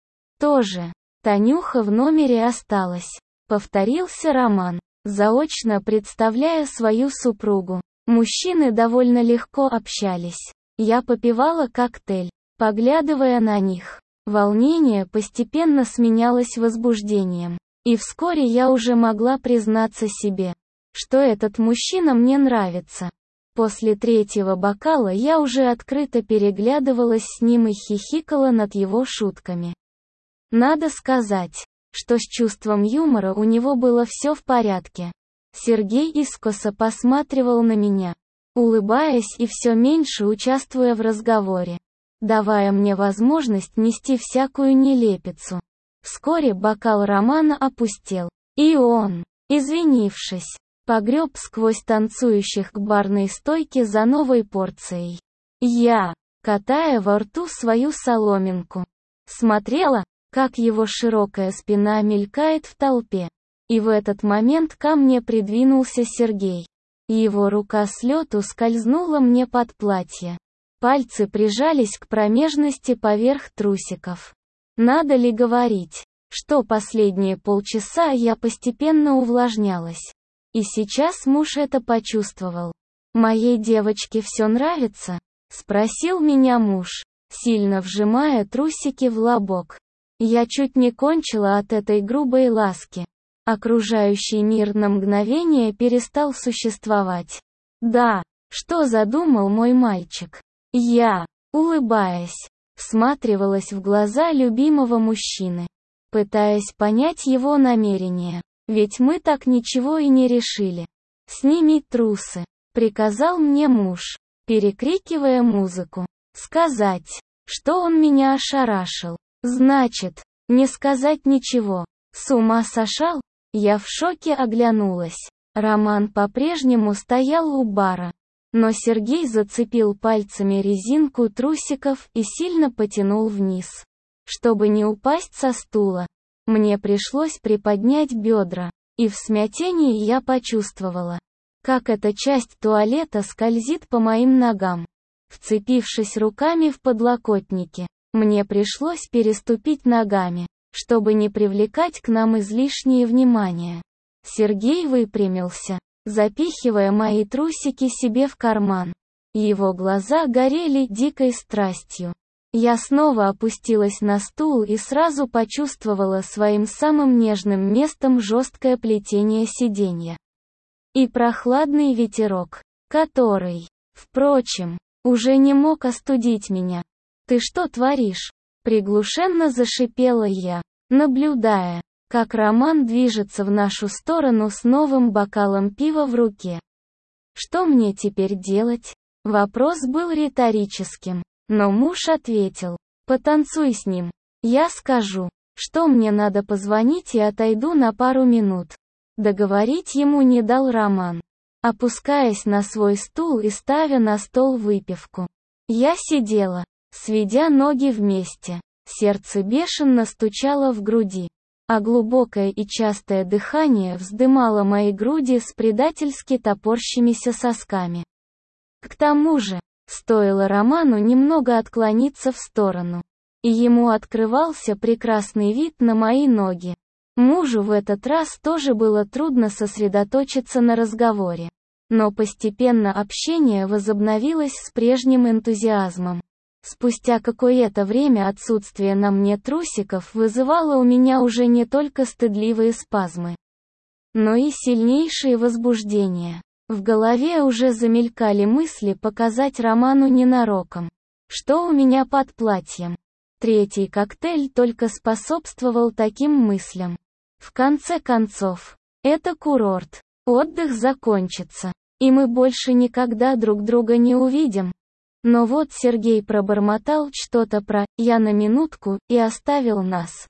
Тоже. Танюха в номере осталась. Повторился Роман, заочно представляя свою супругу. Мужчины довольно легко общались. Я попивала коктейль, поглядывая на них. Волнение постепенно сменялось возбуждением. И вскоре я уже могла признаться себе, что этот мужчина мне нравится. После третьего бокала я уже открыто переглядывалась с ним и хихикала над его шутками. Надо сказать, что с чувством юмора у него было все в порядке. Сергей искоса посматривал на меня, улыбаясь и все меньше участвуя в разговоре, давая мне возможность нести всякую нелепицу. Вскоре бокал Романа опустел, и он, извинившись, погреб сквозь танцующих к барной стойке за новой порцией. Я, катая во рту свою соломинку, смотрела, как его широкая спина мелькает в толпе. И в этот момент ко мне придвинулся Сергей. Его рука с лету скользнула мне под платье. Пальцы прижались к промежности поверх трусиков. Надо ли говорить, что последние полчаса я постепенно увлажнялась? И сейчас муж это почувствовал. «Моей девочке все нравится?» — спросил меня муж, сильно вжимая трусики в лобок. Я чуть не кончила от этой грубой ласки. Окружающий мир на мгновение перестал существовать. «Да, что задумал мой мальчик?» Я, улыбаясь, всматривалась в глаза любимого мужчины, пытаясь понять его намерения. Ведь мы так ничего и не решили. «Сними трусы», — приказал мне муж, перекрикивая музыку. Сказать, что он меня ошарашил, значит, не сказать ничего. С ума сошел? Я в шоке оглянулась. Роман по-прежнему стоял у бара. Но Сергей зацепил пальцами резинку трусиков и сильно потянул вниз. Чтобы не упасть со стула, мне пришлось приподнять бедра. И в смятении я почувствовала, как эта часть туалета скользит по моим ногам. Вцепившись руками в подлокотники, мне пришлось переступить ногами, чтобы не привлекать к нам излишнее внимание. Сергей выпрямился, запихивая мои трусики себе в карман. Его глаза горели дикой страстью. Я снова опустилась на стул и сразу почувствовала своим самым нежным местом жесткое плетение сиденья. И прохладный ветерок, который, впрочем, уже не мог остудить меня. «Ты что творишь?» — приглушенно зашипела я, наблюдая, как Роман движется в нашу сторону с новым бокалом пива в руке. «Что мне теперь делать?» Вопрос был риторическим, но муж ответил: «Потанцуй с ним. Я скажу, что мне надо позвонить и отойду на пару минут». Договорить ему не дал Роман, опускаясь на свой стул и ставя на стол выпивку. Я сидела, сведя ноги вместе, сердце бешено стучало в груди, а глубокое и частое дыхание вздымало мои груди с предательски топорщимися сосками. К тому же, стоило Роману немного отклониться в сторону, и ему открывался прекрасный вид на мои ноги. Мужу в этот раз тоже было трудно сосредоточиться на разговоре. Но постепенно общение возобновилось с прежним энтузиазмом. Спустя какое-то время отсутствие на мне трусиков вызывало у меня уже не только стыдливые спазмы, но и сильнейшее возбуждение. В голове уже замелькали мысли показать Роману ненароком, что у меня под платьем. Третий коктейль только способствовал таким мыслям. В конце концов, это курорт, отдых закончится, и мы больше никогда друг друга не увидим. Но вот Сергей пробормотал что-то про «я на минутку» и оставил нас,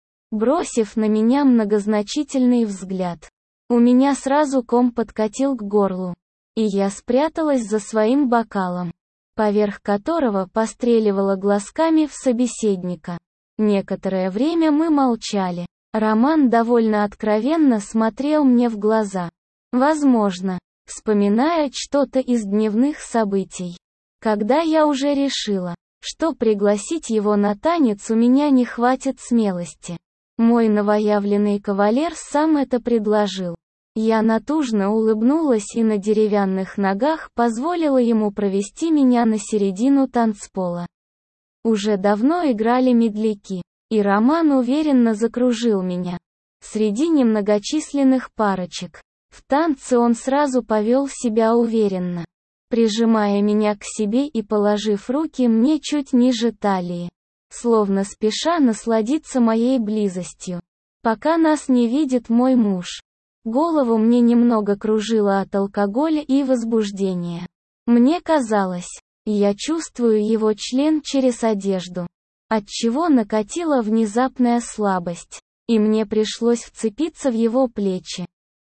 бросив на меня многозначительный взгляд. У меня сразу ком подкатил к горлу, и я спряталась за своим бокалом, поверх которого постреливала глазками в собеседника. Некоторое время мы молчали. Роман довольно откровенно смотрел мне в глаза. Возможно, вспоминая что-то из дневных событий. Когда я уже решила, что пригласить его на танец у меня не хватит смелости. Мой новоявленный кавалер сам это предложил. Я натужно улыбнулась и на деревянных ногах позволила ему провести меня на середину танцпола. Уже давно играли медляки, и Роман уверенно закружил меня среди немногочисленных парочек. В танце он сразу повел себя уверенно, прижимая меня к себе и положив руки мне чуть ниже талии, словно спеша насладиться моей близостью, пока нас не видит мой муж. Голову мне немного кружило от алкоголя и возбуждения. Мне казалось, я чувствую его член через одежду, отчего накатила внезапная слабость, и мне пришлось вцепиться в его плечи,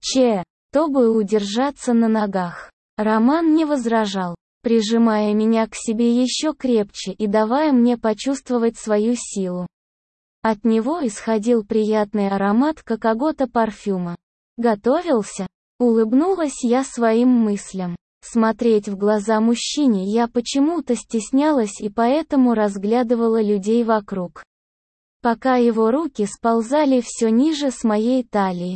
чтобы удержаться на ногах. Роман не возражал, прижимая меня к себе еще крепче и давая мне почувствовать свою силу. От него исходил приятный аромат какого-то парфюма. Готовился? Улыбнулась я своим мыслям. Смотреть в глаза мужчине я почему-то стеснялась и поэтому разглядывала людей вокруг, пока его руки сползали все ниже с моей талии.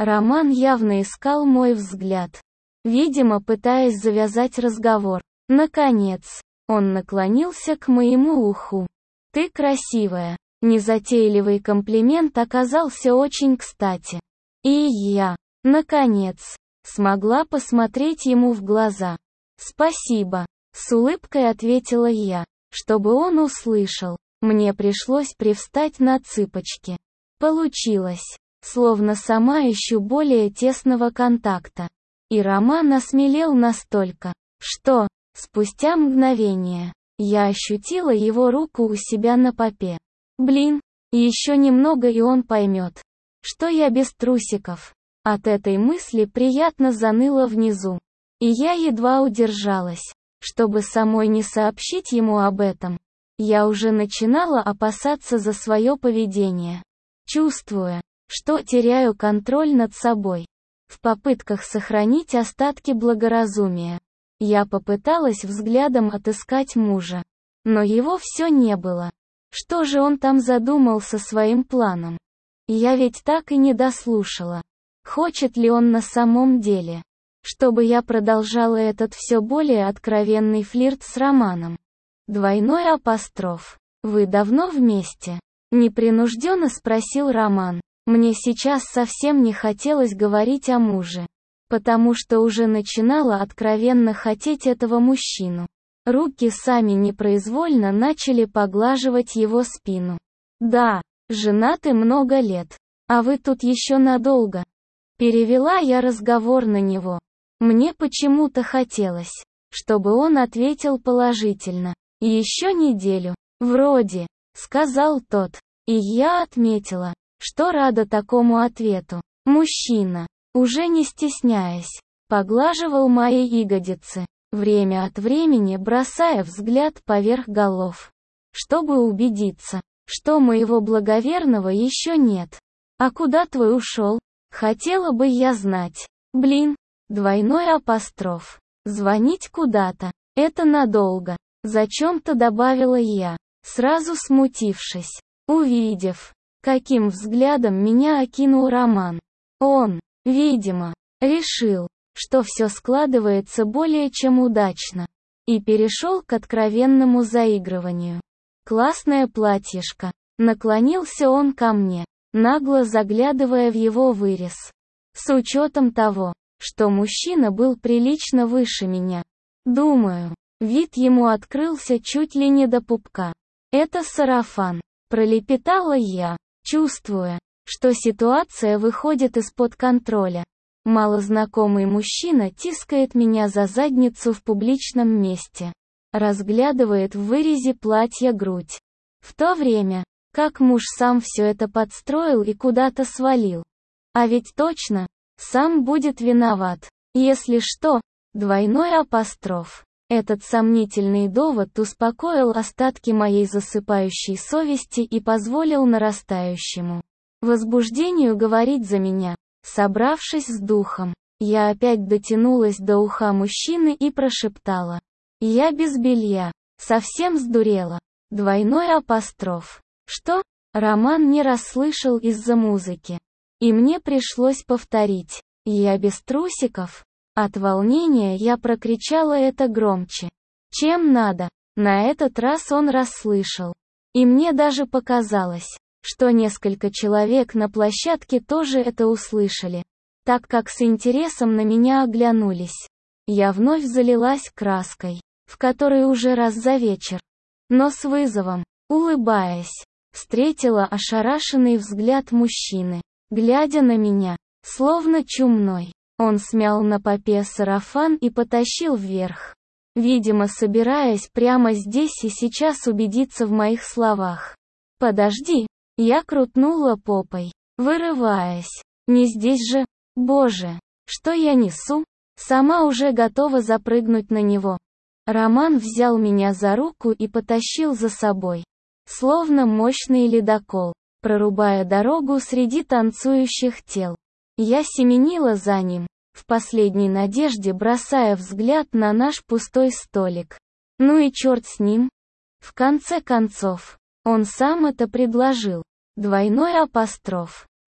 Роман явно искал мой взгляд, видимо, пытаясь завязать разговор. Наконец, он наклонился к моему уху. «Ты красивая». Незатейливый комплимент оказался очень кстати. И я, наконец, смогла посмотреть ему в глаза. «Спасибо», — с улыбкой ответила я. Чтобы он услышал, мне пришлось привстать на цыпочки. Получилось, словно сама ищу более тесного контакта. И Роман осмелел настолько, что, спустя мгновение, я ощутила его руку у себя на попе. Блин, еще немного и он поймет, что я без трусиков. От этой мысли приятно заныло внизу. И я едва удержалась, чтобы самой не сообщить ему об этом. Я уже начинала опасаться за свое поведение, чувствуя, что теряю контроль над собой. В попытках сохранить остатки благоразумия, я попыталась взглядом отыскать мужа. Но его все не было. Что же он там задумал со своим планом? Я ведь так и не дослушала. Хочет ли он на самом деле, чтобы я продолжала этот все более откровенный флирт с Романом? Двойной апостроф. «Вы давно вместе?» Непринужденно спросил Роман. Мне сейчас совсем не хотелось говорить о муже, потому что уже начинала откровенно хотеть этого мужчину. Руки сами непроизвольно начали поглаживать его спину. «Да, женаты много лет. А вы тут еще надолго?» Перевела я разговор на него. Мне почему-то хотелось, чтобы он ответил положительно. «Еще неделю, вроде», — сказал тот. И я отметила, что рада такому ответу. Мужчина, уже не стесняясь, поглаживал мои ягодицы, время от времени бросая взгляд поверх голов, чтобы убедиться, что моего благоверного еще нет. «А куда твой ушел? Хотела бы я знать». Блин, двойной апостроф. «Звонить куда-то. Это надолго», — зачем-то добавила я, сразу смутившись, увидев, каким взглядом меня окинул Роман. Он, видимо, решил, что все складывается более чем удачно, и перешел к откровенному заигрыванию. «Классное платьишко», — наклонился он ко мне, нагло заглядывая в его вырез. С учетом того, что мужчина был прилично выше меня. Думаю, вид ему открылся чуть ли не до пупка. «Это сарафан», — пролепетала я, чувствуя, что ситуация выходит из-под контроля. Малознакомый мужчина тискает меня за задницу в публичном месте, разглядывает в вырезе платья грудь. В то время, как муж сам все это подстроил и куда-то свалил. А ведь точно, сам будет виноват, если что. Двойной апостроф. Этот сомнительный довод успокоил остатки моей засыпающей совести и позволил нарастающему возбуждению говорить за меня. Собравшись с духом, я опять дотянулась до уха мужчины и прошептала. «Я без белья. Совсем сдурела». Двойной апостроф. «Что?» Роман не расслышал из-за музыки. И мне пришлось повторить. «Я без трусиков». От волнения я прокричала это громче, чем надо. На этот раз он расслышал. И мне даже показалось, что несколько человек на площадке тоже это услышали, так как с интересом на меня оглянулись. Я вновь залилась краской, в которой уже раз за вечер, но с вызовом, улыбаясь, встретила ошарашенный взгляд мужчины, глядя на меня, словно чумной. Он смял на попе сарафан и потащил вверх, видимо, собираясь прямо здесь и сейчас убедиться в моих словах. «Подожди!» Я крутнула попой, вырываясь. «Не здесь же! Боже! Что я несу?» Сама уже готова запрыгнуть на него. Роман взял меня за руку и потащил за собой, словно мощный ледокол, прорубая дорогу среди танцующих тел. Я семенила за ним, в последней надежде бросая взгляд на наш пустой столик. Ну и черт с ним. В конце концов, он сам это предложил. Двойной апостроф.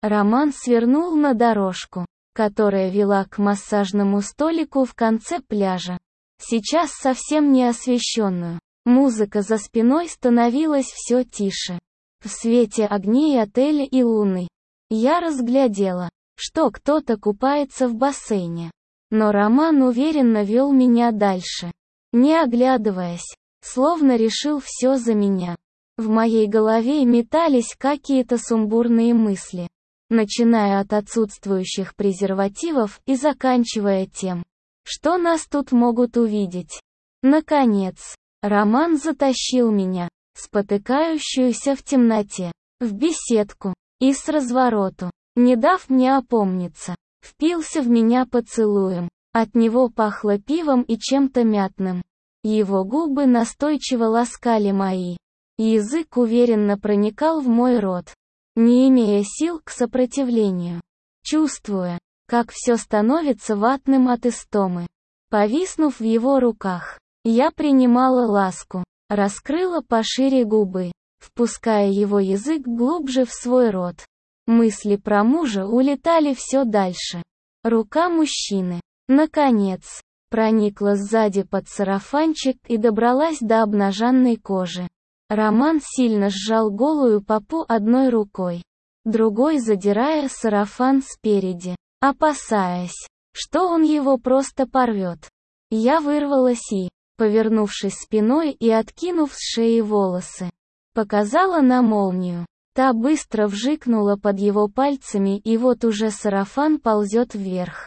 Роман свернул на дорожку, которая вела к массажному столику в конце пляжа. Сейчас совсем не освещенную. Музыка за спиной становилась все тише. В свете огней отеля и луны я разглядела, что кто-то купается в бассейне. Но Роман уверенно вел меня дальше, не оглядываясь, словно решил все за меня. В моей голове метались какие-то сумбурные мысли, начиная от отсутствующих презервативов и заканчивая тем, что нас тут могут увидеть. Наконец, Роман затащил меня, спотыкающуюся в темноте, в беседку, и с развороту, не дав мне опомниться, впился в меня поцелуем. От него пахло пивом и чем-то мятным. Его губы настойчиво ласкали мои. Язык уверенно проникал в мой рот, не имея сил к сопротивлению. Чувствуя, как все становится ватным от истомы. Повиснув в его руках, я принимала ласку, раскрыла пошире губы, впуская его язык глубже в свой рот. Мысли про мужа улетали все дальше. Рука мужчины, наконец, проникла сзади под сарафанчик и добралась до обнаженной кожи. Роман сильно сжал голую попу одной рукой, другой задирая сарафан спереди, опасаясь, что он его просто порвет. Я вырвалась и, повернувшись спиной и откинув с шеи волосы, показала на молнию. Та быстро вжикнула под его пальцами, и вот уже сарафан ползет вверх.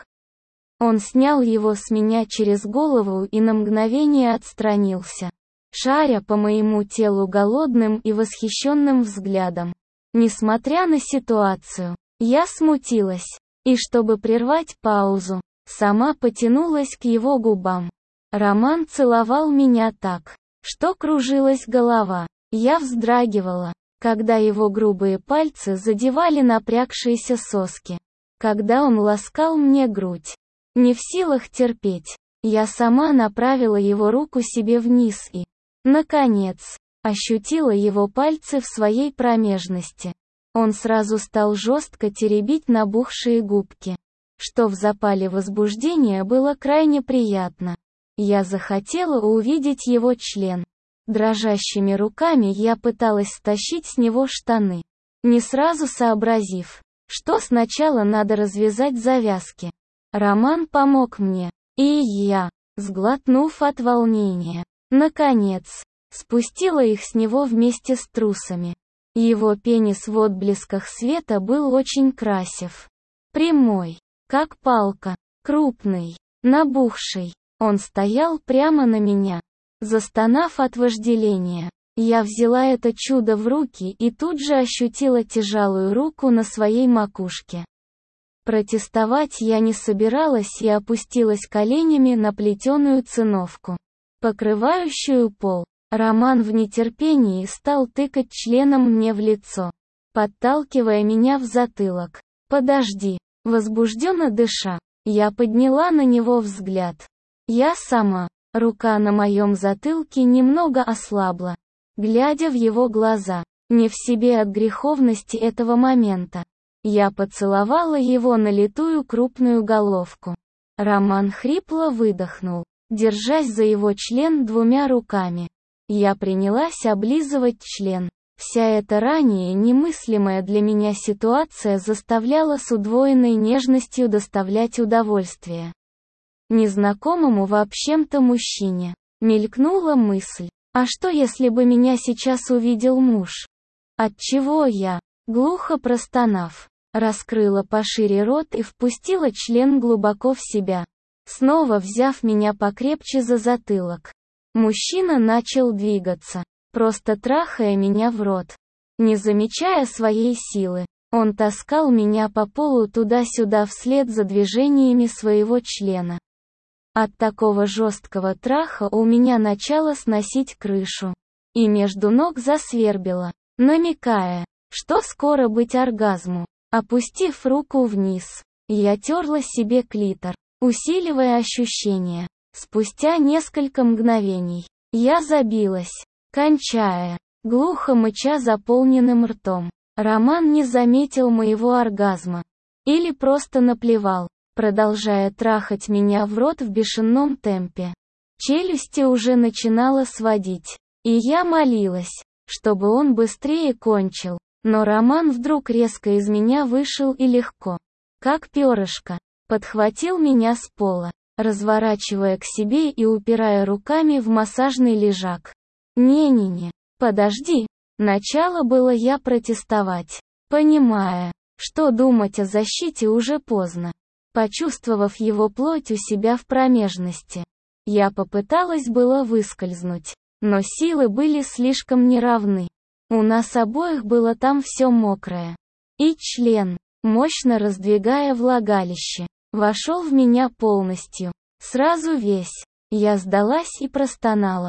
Он снял его с меня через голову и на мгновение отстранился, шаря по моему телу голодным и восхищенным взглядом. Несмотря на ситуацию, я смутилась, и чтобы прервать паузу, сама потянулась к его губам. Роман целовал меня так, что кружилась голова. Я вздрагивала, когда его грубые пальцы задевали напрягшиеся соски. Когда он ласкал мне грудь. Не в силах терпеть, я сама направила его руку себе вниз и, наконец, ощутила его пальцы в своей промежности. Он сразу стал жестко теребить набухшие губки, что в запале возбуждения было крайне приятно. Я захотела увидеть его член. Дрожащими руками я пыталась стащить с него штаны, не сразу сообразив, что сначала надо развязать завязки. Роман помог мне, и я, сглотнув от волнения, наконец, спустила их с него вместе с трусами. Его пенис в отблесках света был очень красив. Прямой, как палка, крупный, набухший. Он стоял прямо на меня. Застонав от вожделения, я взяла это чудо в руки и тут же ощутила тяжелую руку на своей макушке. Протестовать я не собиралась и опустилась коленями на плетеную циновку, покрывающую пол. Роман в нетерпении стал тыкать членом мне в лицо, подталкивая меня в затылок. «Подожди!» Возбужденно дыша, я подняла на него взгляд. Я сама. Рука на моем затылке немного ослабла, глядя в его глаза, не в себе от греховности этого момента. Я поцеловала его налитую крупную головку. Роман хрипло выдохнул, держась за его член двумя руками. Я принялась облизывать член. Вся эта ранее немыслимая для меня ситуация заставляла с удвоенной нежностью доставлять удовольствие. Незнакомому вообще-то мужчине. Мелькнула мысль, а что если бы меня сейчас увидел муж? Отчего я, глухо простонав, раскрыла пошире рот и впустила член глубоко в себя, снова взяв меня покрепче за затылок. Мужчина начал двигаться, просто трахая меня в рот. Не замечая своей силы, он таскал меня по полу туда-сюда вслед за движениями своего члена. От такого жесткого траха у меня начало сносить крышу, и между ног засвербило, намекая, что скоро быть оргазму. Опустив руку вниз, я терла себе клитор, усиливая ощущения. Спустя несколько мгновений, я забилась, кончая, глухо мыча заполненным ртом. Роман не заметил моего оргазма. Или просто наплевал, продолжая трахать меня в рот в бешеном темпе. Челюсти уже начинало сводить. И я молилась, чтобы он быстрее кончил. Но Роман вдруг резко из меня вышел и легко, как перышко, подхватил меня с пола, разворачивая к себе и упирая руками в массажный лежак. «Не-не-не, подожди». Начало было я протестовать, понимая, что думать о защите уже поздно. Почувствовав его плоть у себя в промежности, я попыталась было выскользнуть, но силы были слишком неравны. У нас обоих было там все мокрое. И член, мощно раздвигая влагалище, вошел в меня полностью. Сразу весь. Я сдалась и простонала.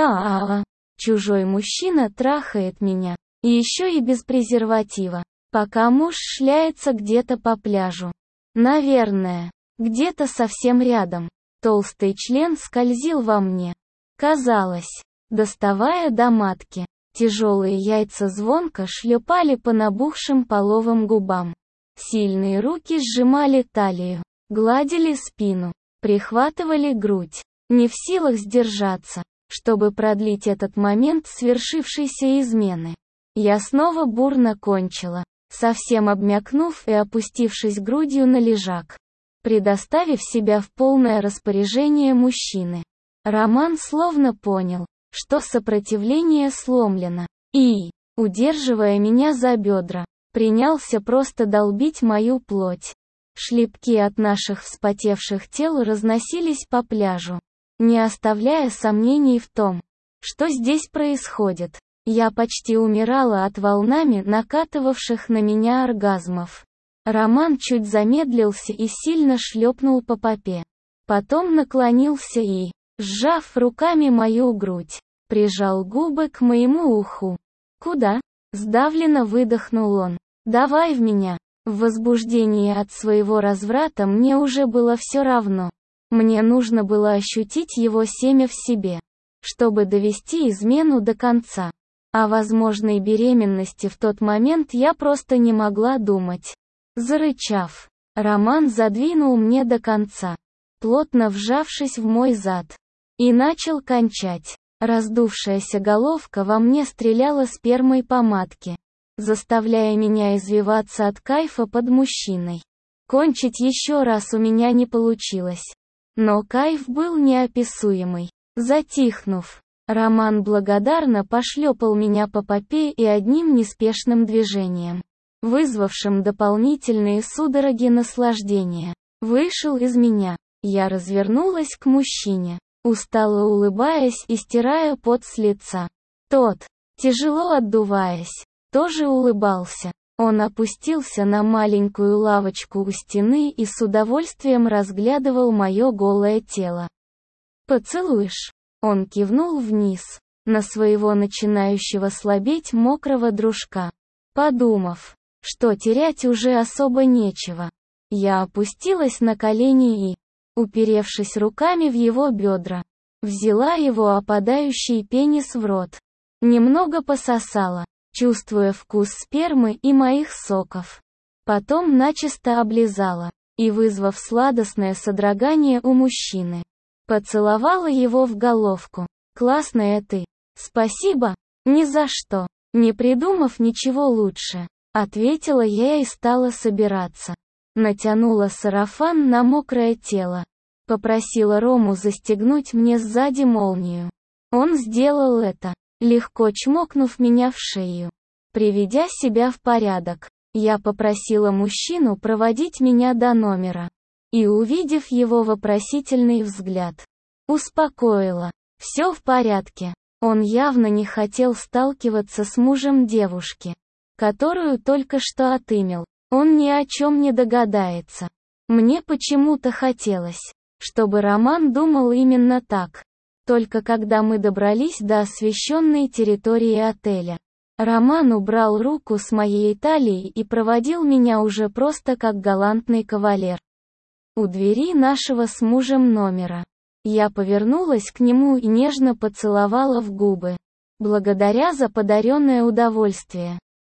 Да, чужой мужчина трахает меня. И еще и без презерватива. Пока муж шляется где-то по пляжу. Наверное, где-то совсем рядом. Толстый член скользил во мне. Казалось, доставая до матки. Тяжелые яйца звонко шлепали по набухшим половым губам. Сильные руки сжимали талию, гладили спину, прихватывали грудь. Не в силах сдержаться, чтобы продлить этот момент свершившейся измены. Я снова бурно кончила, совсем обмякнув и опустившись грудью на лежак, предоставив себя в полное распоряжение мужчины. Роман словно понял, что сопротивление сломлено, и, удерживая меня за бедра, принялся просто долбить мою плоть. Шлепки от наших вспотевших тел разносились по пляжу, не оставляя сомнений в том, что здесь происходит. Я почти умирала от волнами накатывавших на меня оргазмов. Роман чуть замедлился и сильно шлепнул по попе. Потом наклонился и, сжав руками мою грудь, прижал губы к моему уху. «Куда?» — сдавленно выдохнул он. «Давай в меня». В возбуждении от своего разврата мне уже было все равно. Мне нужно было ощутить его семя в себе, чтобы довести измену до конца. О возможной беременности в тот момент я просто не могла думать. Зарычав, Роман задвинул мне до конца, плотно вжавшись в мой зад, и начал кончать. Раздувшаяся головка во мне стреляла спермой по матке, заставляя меня извиваться от кайфа под мужчиной. Кончить еще раз у меня не получилось. Но кайф был неописуемый. Затихнув, Роман благодарно пошлепал меня по попе и одним неспешным движением, вызвавшим дополнительные судороги наслаждения, вышел из меня. Я развернулась к мужчине, устало улыбаясь и стирая пот с лица. Тот, тяжело отдуваясь, тоже улыбался. Он опустился на маленькую лавочку у стены и с удовольствием разглядывал мое голое тело. «Поцелуешь?» Он кивнул вниз, на своего начинающего слабеть мокрого дружка. Подумав, что терять уже особо нечего, я опустилась на колени и, уперевшись руками в его бедра, взяла его опадающий пенис в рот. Немного пососала, чувствуя вкус спермы и моих соков. Потом начисто облизала, и, вызвав сладостное содрогание у мужчины, поцеловала его в головку. «Классная ты». «Спасибо, ни за что». Не придумав ничего лучше, ответила я и стала собираться. Натянула сарафан на мокрое тело. Попросила Рому застегнуть мне сзади молнию. Он сделал это, легко чмокнув меня в шею. Приведя себя в порядок, я попросила мужчину проводить меня до номера. И, увидев его вопросительный взгляд, успокоила. Все в порядке. Он явно не хотел сталкиваться с мужем девушки, которую только что отымел. Он ни о чем не догадается. Мне почему-то хотелось, чтобы Роман думал именно так. Только когда мы добрались до освещенной территории отеля, Роман убрал руку с моей талии и проводил меня уже просто как галантный кавалер. У двери нашего с мужем номера. Я повернулась к нему и нежно поцеловала в губы. Благодаря за подаренное удовольствие.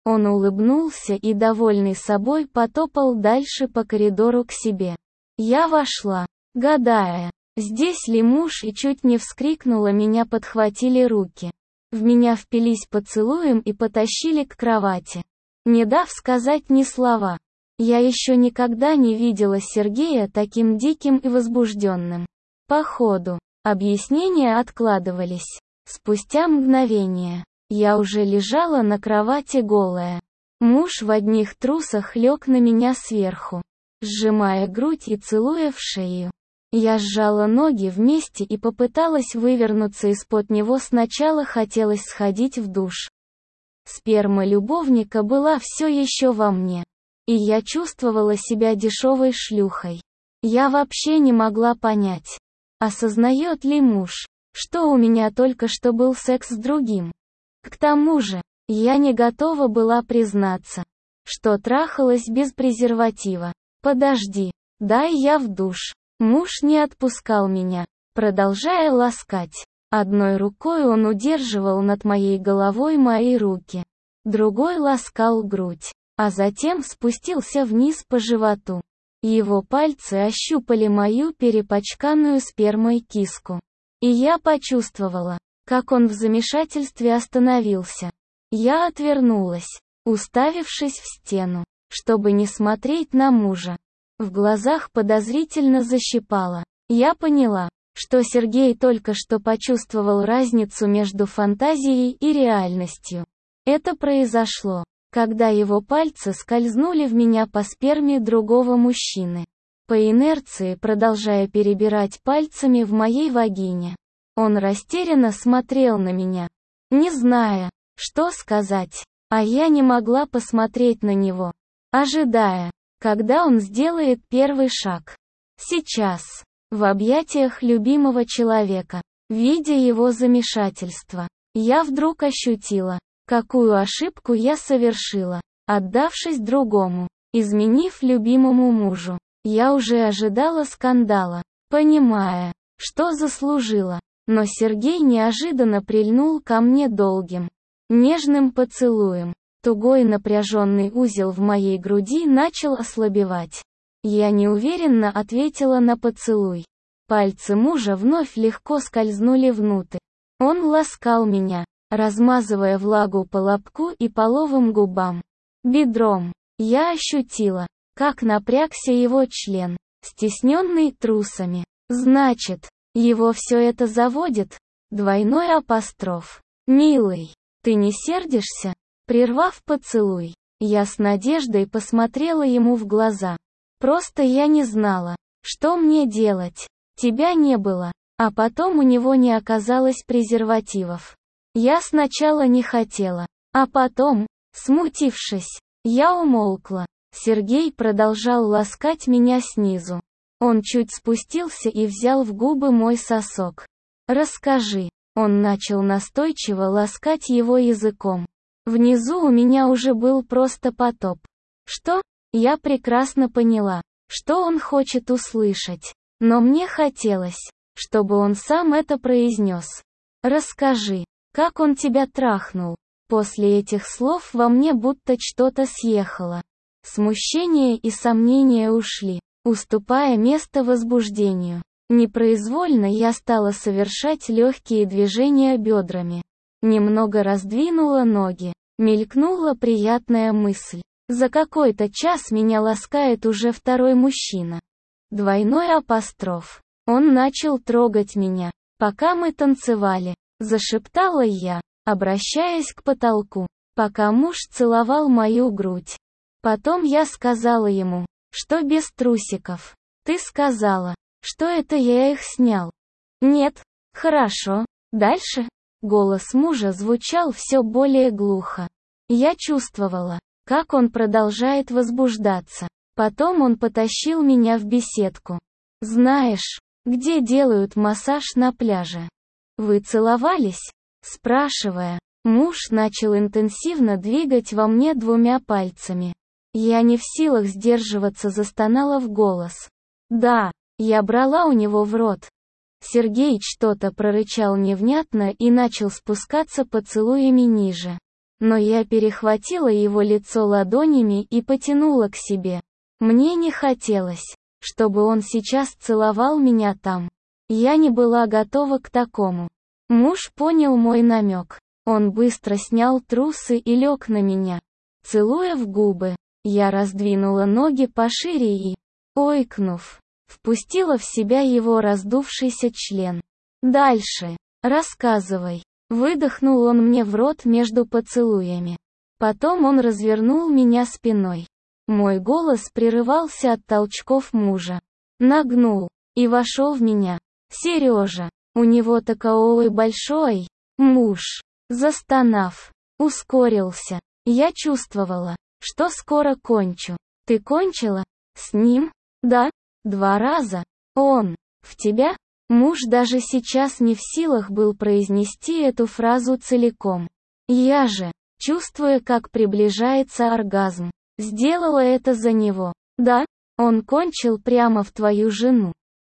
Он улыбнулся и, довольный собой, потопал дальше по коридору к себе. Я вошла, гадая, здесь ли муж, и чуть не вскрикнула, меня подхватили руки. В меня впились поцелуем и потащили к кровати, не дав сказать ни слова. Я еще никогда не видела Сергея таким диким и возбужденным. Походу, объяснения откладывались. Спустя мгновение, я уже лежала на кровати голая. Муж в одних трусах лег на меня сверху, сжимая грудь и целуя в шею. Я сжала ноги вместе и попыталась вывернуться из-под него. Сначала хотелось сходить в душ. Сперма любовника была все еще во мне. И я чувствовала себя дешевой шлюхой. Я вообще не могла понять, осознает ли муж, что у меня только что был секс с другим. К тому же, я не готова была признаться, что трахалась без презерватива. Подожди, дай я в душ. Муж не отпускал меня, продолжая ласкать. Одной рукой он удерживал над моей головой мои руки, другой ласкал грудь, а затем спустился вниз по животу. Его пальцы ощупали мою перепачканную спермой киску. И я почувствовала, как он в замешательстве остановился. Я отвернулась, уставившись в стену, чтобы не смотреть на мужа. В глазах подозрительно защипало. Я поняла, что Сергей только что почувствовал разницу между фантазией и реальностью. Это произошло, когда его пальцы скользнули в меня по сперме другого мужчины, по инерции продолжая перебирать пальцами в моей вагине. Он растерянно смотрел на меня, не зная, что сказать, а я не могла посмотреть на него, ожидая, когда он сделает первый шаг. Сейчас, в объятиях любимого человека, видя его замешательство, я вдруг ощутила, какую ошибку я совершила, отдавшись другому, изменив любимому мужу. Я уже ожидала скандала, понимая, что заслужила, но Сергей неожиданно прильнул ко мне долгим, нежным поцелуем. Тугой напряженный узел в моей груди начал ослабевать. Я неуверенно ответила на поцелуй. Пальцы мужа вновь легко скользнули внутрь. Он ласкал меня, размазывая влагу по лобку и половым губам. Бедром. Я ощутила, как напрягся его член, стесненный трусами. Значит, его все это заводит? Двойной апостроф. «Милый, ты не сердишься?» Прервав поцелуй, я с надеждой посмотрела ему в глаза. Просто я не знала, что мне делать. Тебя не было, а потом у него не оказалось презервативов. Я сначала не хотела, а потом, смутившись, я умолкла. Сергей продолжал ласкать меня снизу. Он чуть спустился и взял в губы мой сосок. «Расскажи». Он начал настойчиво ласкать его языком. Внизу у меня уже был просто потоп. Что? Я прекрасно поняла, что он хочет услышать. Но мне хотелось, чтобы он сам это произнес. «Расскажи, как он тебя трахнул?» После этих слов во мне будто что-то съехало. Смущение и сомнения ушли, уступая место возбуждению. Непроизвольно я стала совершать легкие движения бедрами. Немного раздвинула ноги. Мелькнула приятная мысль. За какой-то час меня ласкает уже второй мужчина. Двойной апостроф. Он начал трогать меня, пока мы танцевали. Зашептала я, обращаясь к потолку, пока муж целовал мою грудь. Потом я сказала ему, что без трусиков. Ты сказала, что это я их снял. Нет. Хорошо. Дальше? Голос мужа звучал все более глухо. Я чувствовала, как он продолжает возбуждаться. Потом он потащил меня в беседку. «Знаешь, где делают массаж на пляже?» «Вы целовались?» Спрашивая, муж начал интенсивно двигать во мне двумя пальцами. Я не в силах сдерживаться, застонала в голос. «Да, я брала у него в рот». Сергей что-то прорычал невнятно и начал спускаться поцелуями ниже. Но я перехватила его лицо ладонями и потянула к себе. Мне не хотелось, чтобы он сейчас целовал меня там. Я не была готова к такому. Муж понял мой намек. Он быстро снял трусы и лег на меня, целуя в губы. Я раздвинула ноги пошире и, ойкнув, впустила в себя его раздувшийся член. «Дальше. Рассказывай». Выдохнул он мне в рот между поцелуями. Потом он развернул меня спиной. Мой голос прерывался от толчков мужа. Нагнул и вошел в меня. Сережа, у него такой большой муж. Застонав, ускорился. Я чувствовала, что скоро кончу. Ты кончила? С ним? Да. 2 раза. Он. В тебя? Муж даже сейчас не в силах был произнести эту фразу целиком. Я же, чувствуя, как приближается оргазм, сделала это за него. Да, он кончил прямо в твою жену.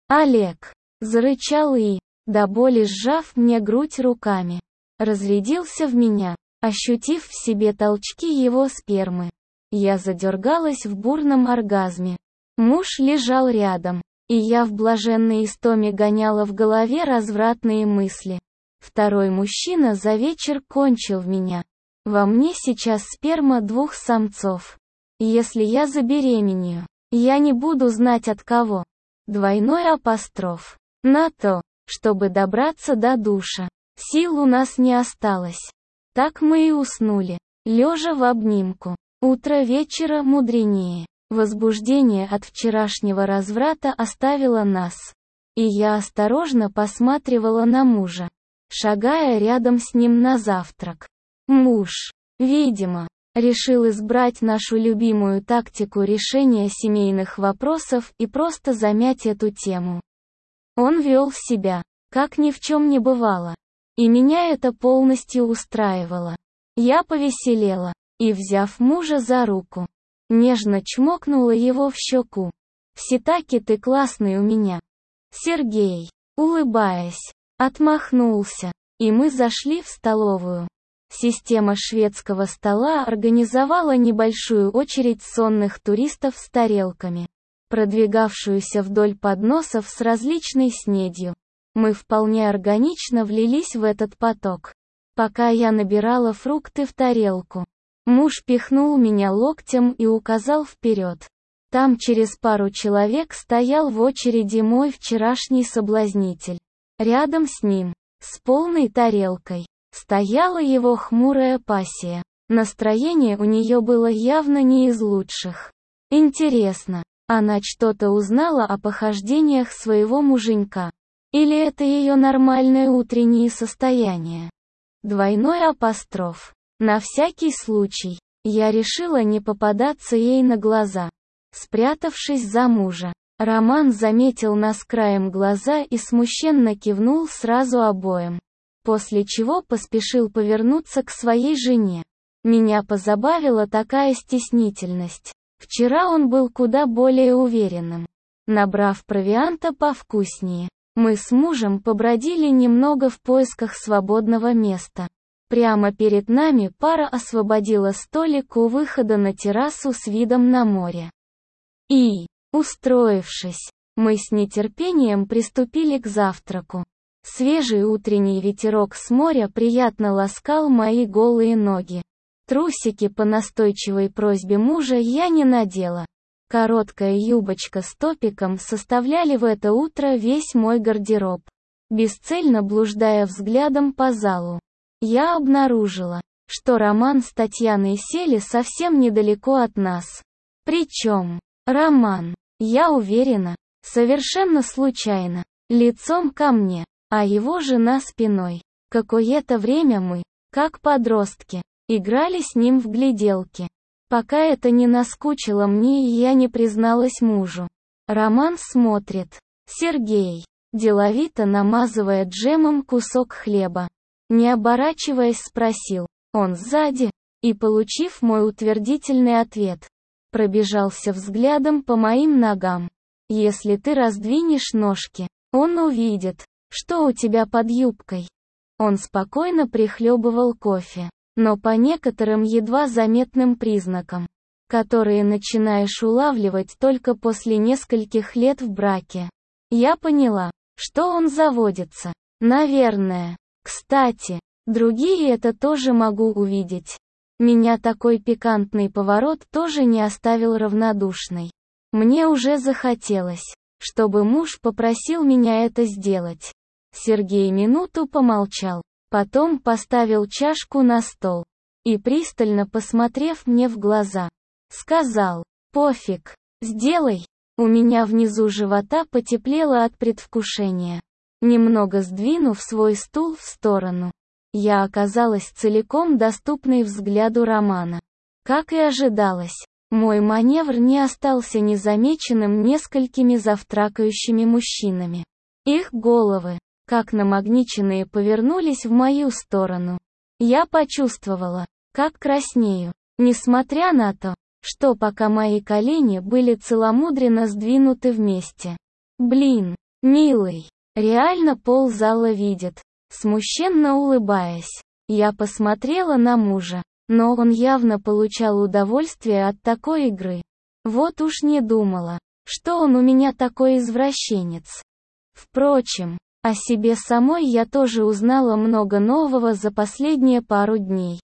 Олег зарычал и, до боли сжав мне грудь руками, разрядился в меня, ощутив в себе толчки его спермы. Я задергалась в бурном оргазме. Муж лежал рядом, и я в блаженной истоме гоняла в голове развратные мысли. Второй мужчина за вечер кончил в меня. Во мне сейчас сперма 2 самцов. Если я забеременею, я не буду знать от кого. Двойной апостроф. На то, чтобы добраться до душа. Сил у нас не осталось. Так мы и уснули, лежа в обнимку. Утро вечера мудренее. Возбуждение от вчерашнего разврата оставило нас. И я осторожно посматривала на мужа, шагая рядом с ним на завтрак. Муж, видимо, решил избрать нашу любимую тактику решения семейных вопросов и просто замять эту тему. Он вел себя, как ни в чем не бывало. И меня это полностью устраивало. Я повеселела, и, взяв мужа за руку, нежно чмокнула его в щеку. «Все-таки ты классный у меня». Сергей, улыбаясь, отмахнулся, и мы зашли в столовую. Система шведского стола организовала небольшую очередь сонных туристов с тарелками, продвигавшуюся вдоль подносов с различной снедью. Мы вполне органично влились в этот поток. Пока я набирала фрукты в тарелку, муж пихнул меня локтем и указал вперед. Там через пару человек стоял в очереди мой вчерашний соблазнитель. Рядом с ним, с полной тарелкой, стояла его хмурая пассия. Настроение у нее было явно не из лучших. Интересно, она что-то узнала о похождениях своего муженька? Или это ее нормальное утреннее состояние? Двойной апостроф. На всякий случай, я решила не попадаться ей на глаза. Спрятавшись за мужа, Роман заметил нас краем глаза и смущенно кивнул сразу обоим. После чего поспешил повернуться к своей жене. Меня позабавила такая стеснительность. Вчера он был куда более уверенным. Набрав провианта повкуснее, мы с мужем побродили немного в поисках свободного места. Прямо перед нами пара освободила столик у выхода на террасу с видом на море. И, устроившись, мы с нетерпением приступили к завтраку. Свежий утренний ветерок с моря приятно ласкал мои голые ноги. Трусики по настойчивой просьбе мужа я не надела. Короткая юбочка с топиком составляли в это утро весь мой гардероб. Бесцельно блуждая взглядом по залу, я обнаружила, что Роман с Татьяной сели совсем недалеко от нас. Причем, Роман, я уверена, совершенно случайно, лицом ко мне, а его жена спиной. Какое-то время мы, как подростки, играли с ним в гляделки. Пока это не наскучило мне и я не призналась мужу. Роман смотрит. Сергей, деловито намазывая джемом кусок хлеба, не оборачиваясь, спросил. Он сзади, и, получив мой утвердительный ответ, пробежался взглядом по моим ногам. Если ты раздвинешь ножки, он увидит, что у тебя под юбкой. Он спокойно прихлебывал кофе. но по некоторым едва заметным признакам, которые начинаешь улавливать только после нескольких лет в браке. Я поняла, что он заводится. Наверное. Кстати, другие это тоже могу увидеть. Меня такой пикантный поворот тоже не оставил равнодушной. Мне уже захотелось, чтобы муж попросил меня это сделать. Сергей минуту помолчал, потом поставил чашку на стол и, пристально посмотрев мне в глаза, сказал: «Пофиг, сделай». У меня внизу живота потеплело от предвкушения. Немного сдвинув свой стул в сторону, я оказалась целиком доступной взгляду Романа. Как и ожидалось, мой маневр не остался незамеченным несколькими завтракающими мужчинами. Их головы, как намагниченные, повернулись в мою сторону. Я почувствовала, как краснею, несмотря на то, что пока мои колени были целомудренно сдвинуты вместе. Блин, милый, реально ползала видит. Смущенно улыбаясь, я посмотрела на мужа, но он явно получал удовольствие от такой игры. Вот уж не думала, что он у меня такой извращенец. Впрочем, о себе самой я тоже узнала много нового за последние пару дней.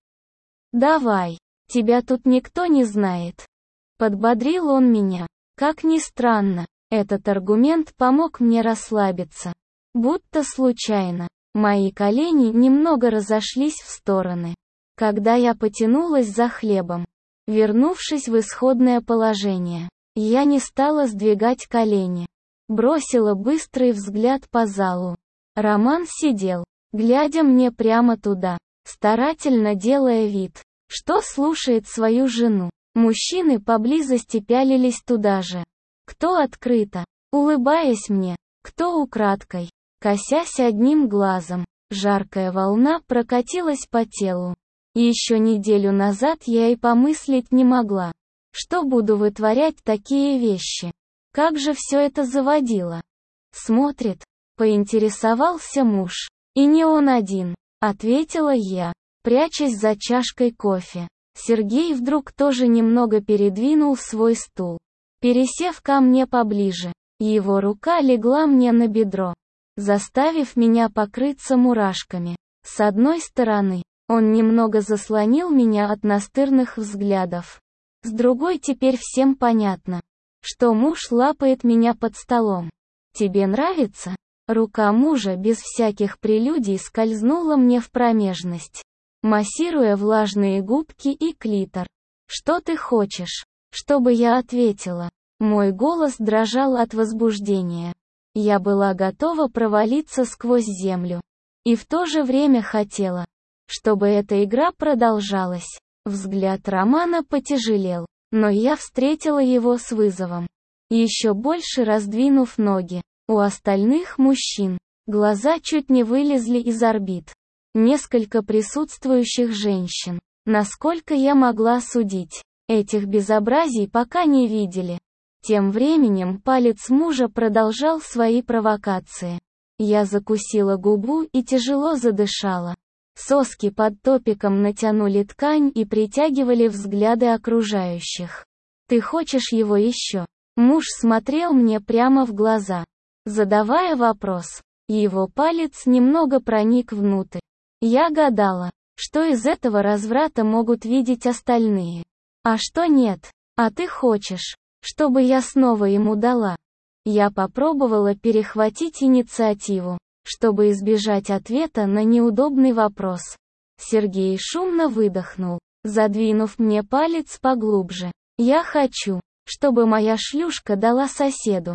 «Давай, тебя тут никто не знает». Подбодрил он меня. Как ни странно, этот аргумент помог мне расслабиться. Будто случайно, мои колени немного разошлись в стороны, когда я потянулась за хлебом. Вернувшись в исходное положение, я не стала сдвигать колени. Бросила быстрый взгляд по залу. Роман сидел, глядя мне прямо туда, старательно делая вид, что слушает свою жену. Мужчины поблизости пялились туда же. Кто открыто, улыбаясь мне, кто украдкой, косясь одним глазом. Жаркая волна прокатилась по телу. Еще неделю назад я и помыслить не могла, что буду вытворять такие вещи. Как же все это заводило. Смотрит, поинтересовался муж. И не он один, ответила я, прячась за чашкой кофе. Сергей вдруг тоже немного передвинул свой стул, пересев ко мне поближе. Его рука легла мне на бедро, заставив меня покрыться мурашками. С одной стороны, он немного заслонил меня от настырных взглядов. С другой, теперь всем понятно, что муж лапает меня под столом. «Тебе нравится?» Рука мужа без всяких прелюдий скользнула мне в промежность, массируя влажные губки и клитор. «Что ты хочешь, чтобы я ответила?» Мой голос дрожал от возбуждения. Я была готова провалиться сквозь землю. И в то же время хотела, чтобы эта игра продолжалась. Взгляд Романа потяжелел, но я встретила его с вызовом. Еще больше раздвинув ноги. У остальных мужчин глаза чуть не вылезли из орбит. Несколько присутствующих женщин, насколько я могла судить, этих безобразий пока не видели. Тем временем палец мужа продолжал свои провокации. Я закусила губу и тяжело задышала. Соски под топиком натянули ткань и притягивали взгляды окружающих. «Ты хочешь его еще?» Муж смотрел мне прямо в глаза, задавая вопрос. Его палец немного проник внутрь. Я гадала, что из этого разврата могут видеть остальные. А что нет? А ты хочешь, чтобы я снова ему дала? Я попробовала перехватить инициативу, чтобы избежать ответа на неудобный вопрос. Сергей шумно выдохнул, задвинув мне палец поглубже. «Я хочу, чтобы моя шлюшка дала соседу».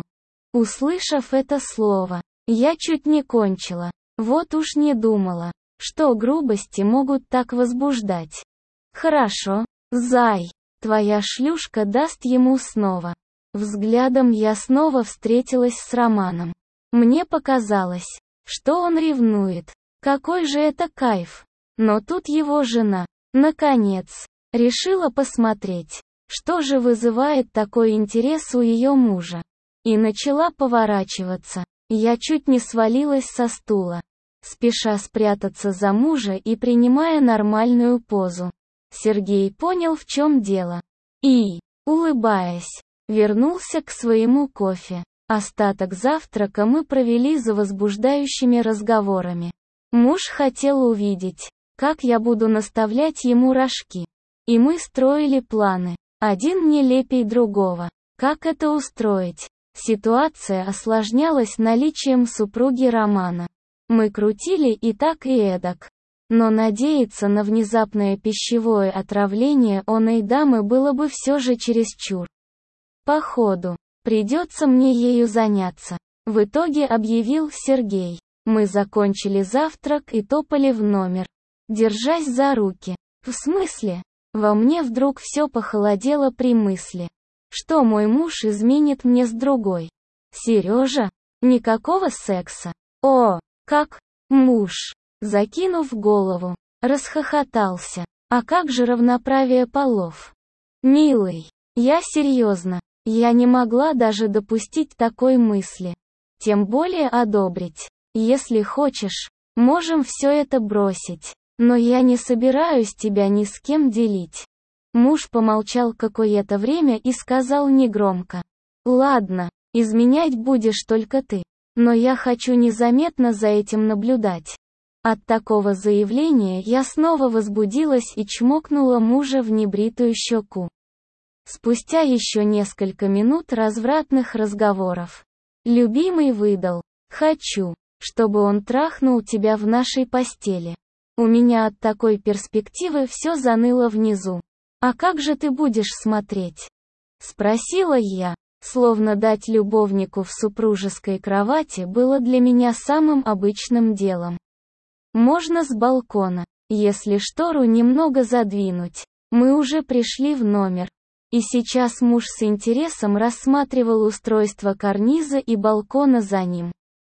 Услышав это слово, я чуть не кончила. Вот уж не думала, что грубости могут так возбуждать. «Хорошо, зай, твоя шлюшка даст ему снова». Взглядом я снова встретилась с Романом. Мне показалось, что он ревнует. Какой же это кайф. Но тут его жена, наконец, решила посмотреть, что же вызывает такой интерес у ее мужа. И начала поворачиваться. Я чуть не свалилась со стула. спеша спрятаться за мужа и принимая нормальную позу. Сергей понял, в чем дело. И, улыбаясь, вернулся к своему кофе. Остаток завтрака мы провели за возбуждающими разговорами. Муж хотел увидеть, как я буду наставлять ему рожки. И мы строили планы, один нелепей другого. Как это устроить? Ситуация осложнялась наличием супруги Романа. Мы крутили и так и эдак. Но надеяться на внезапное пищевое отравление оной дамы было бы все же чересчур. Походу, придется мне ею заняться. В итоге объявил Сергей. Мы закончили завтрак и топали в номер, держась за руки. В смысле? Во мне вдруг все похолодело при мысли, что мой муж изменит мне с другой. Сережа? Никакого секса. О, как? Муж, закинув голову, расхохотался. А как же равноправие полов? Милый, я серьезно. Я не могла даже допустить такой мысли. Тем более одобрить. Если хочешь, можем все это бросить. Но я не собираюсь тебя ни с кем делить. Муж помолчал какое-то время и сказал негромко. Ладно, изменять будешь только ты. Но я хочу незаметно за этим наблюдать. От такого заявления я снова возбудилась и чмокнула мужа в небритую щеку. Спустя еще несколько минут развратных разговоров. Любимый выдал. Хочу, чтобы он трахнул тебя в нашей постели. У меня от такой перспективы все заныло внизу. А как же ты будешь смотреть? Спросила я, словно дать любовнику в супружеской кровати было для меня самым обычным делом. Можно с балкона, если штору немного задвинуть. Мы уже пришли в номер. И сейчас муж с интересом рассматривал устройство карниза и балкона за ним.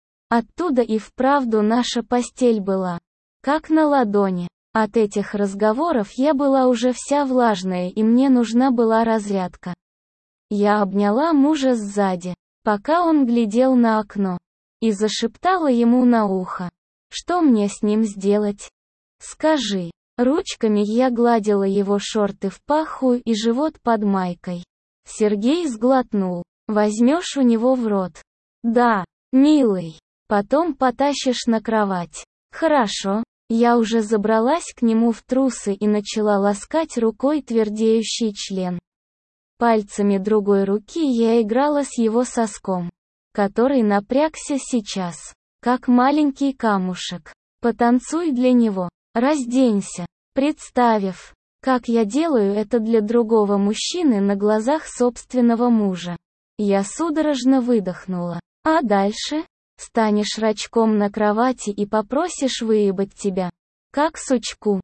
Оттуда и вправду наша постель была как на ладони. От этих разговоров я была уже вся влажная и мне нужна была разрядка. Я обняла мужа сзади, пока он глядел на окно, и зашептала ему на ухо. Что мне с ним сделать? Скажи. Ручками я гладила его шорты в паху и живот под майкой. Сергей сглотнул. Возьмешь у него в рот? Да, милый. Потом потащишь на кровать. Хорошо. Я уже забралась к нему в трусы и начала ласкать рукой твердеющий член. Пальцами другой руки я играла с его соском, который напрягся сейчас, как маленький камушек. Потанцуй для него, разденься, представив, как я делаю это для другого мужчины на глазах собственного мужа. Я судорожно выдохнула. А дальше? Станешь рачком на кровати и попросишь выебать тебя. Как сучку.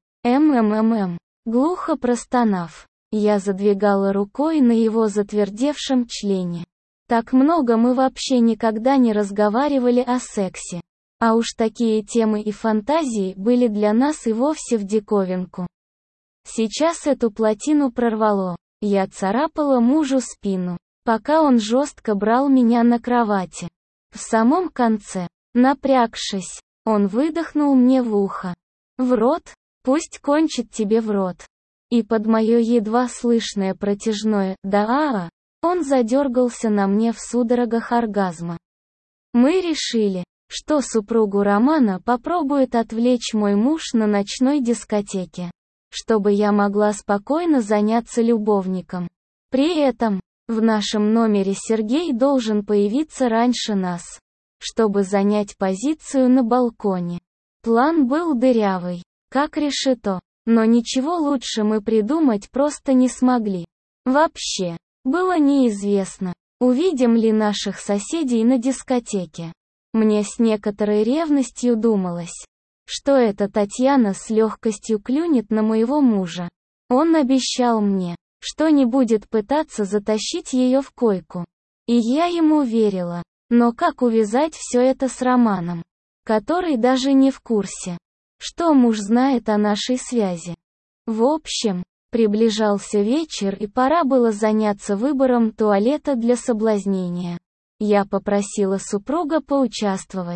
Глухо простонав, я задвигала рукой на его затвердевшем члене. Так много мы вообще никогда не разговаривали о сексе. А уж такие темы и фантазии были для нас и вовсе в диковинку. Сейчас эту плотину прорвало. Я царапала мужу спину, пока он жестко брал меня на кровати. В самом конце, напрягшись, он выдохнул мне в ухо. В рот? Пусть кончит тебе в рот. И под мое едва слышное протяжное «да-а-а» он задергался на мне в судорогах оргазма. Мы решили, что супругу Романа попробует отвлечь мой муж на ночной дискотеке, чтобы я могла спокойно заняться любовником. При этом, в нашем номере Сергей должен появиться раньше нас, чтобы занять позицию на балконе. План был дырявый, как решето, но ничего лучше мы придумать просто не смогли. Вообще, было неизвестно, увидим ли наших соседей на дискотеке. Мне с некоторой ревностью думалось, что эта Татьяна с легкостью клюнет на моего мужа. Он обещал мне, что не будет пытаться затащить ее в койку. И я ему верила. Но как увязать все это с Романом, который даже не в курсе, что муж знает о нашей связи? В общем, приближался вечер и пора было заняться выбором туалета для соблазнения. Я попросила супруга поучаствовать.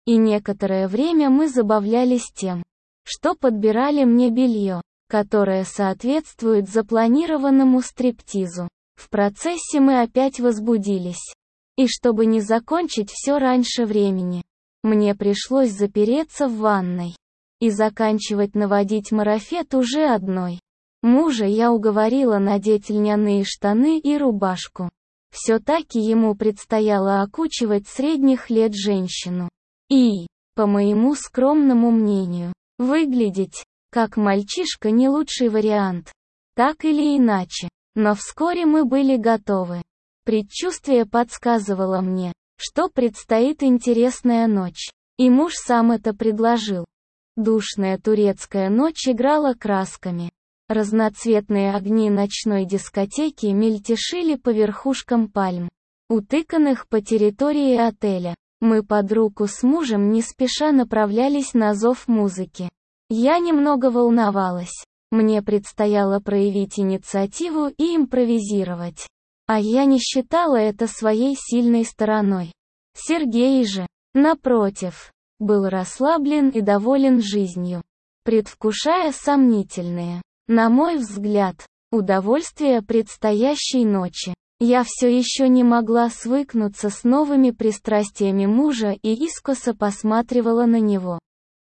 И некоторое время мы забавлялись тем, что подбирали мне белье, которое соответствует запланированному стриптизу. В процессе мы опять возбудились. И чтобы не закончить все раньше времени, мне пришлось запереться в ванной и заканчивать наводить марафет уже одной. Мужа я уговорила надеть льняные штаны и рубашку. Все-таки ему предстояло окучивать средних лет женщину. И, по моему скромному мнению, выглядеть как мальчишка не лучший вариант. Так или иначе. Но вскоре мы были готовы. Предчувствие подсказывало мне, что предстоит интересная ночь. И муж сам это предложил. Душная турецкая ночь играла красками. Разноцветные огни ночной дискотеки мельтешили по верхушкам пальм, утыканных по территории отеля. Мы под руку с мужем не спеша направлялись на зов музыки. Я немного волновалась. Мне предстояло проявить инициативу и импровизировать. А я не считала это своей сильной стороной. Сергей же, напротив, был расслаблен и доволен жизнью, предвкушая сомнительные, на мой взгляд, удовольствия предстоящей ночи. Я все еще не могла свыкнуться с новыми пристрастиями мужа и искоса посматривала на него,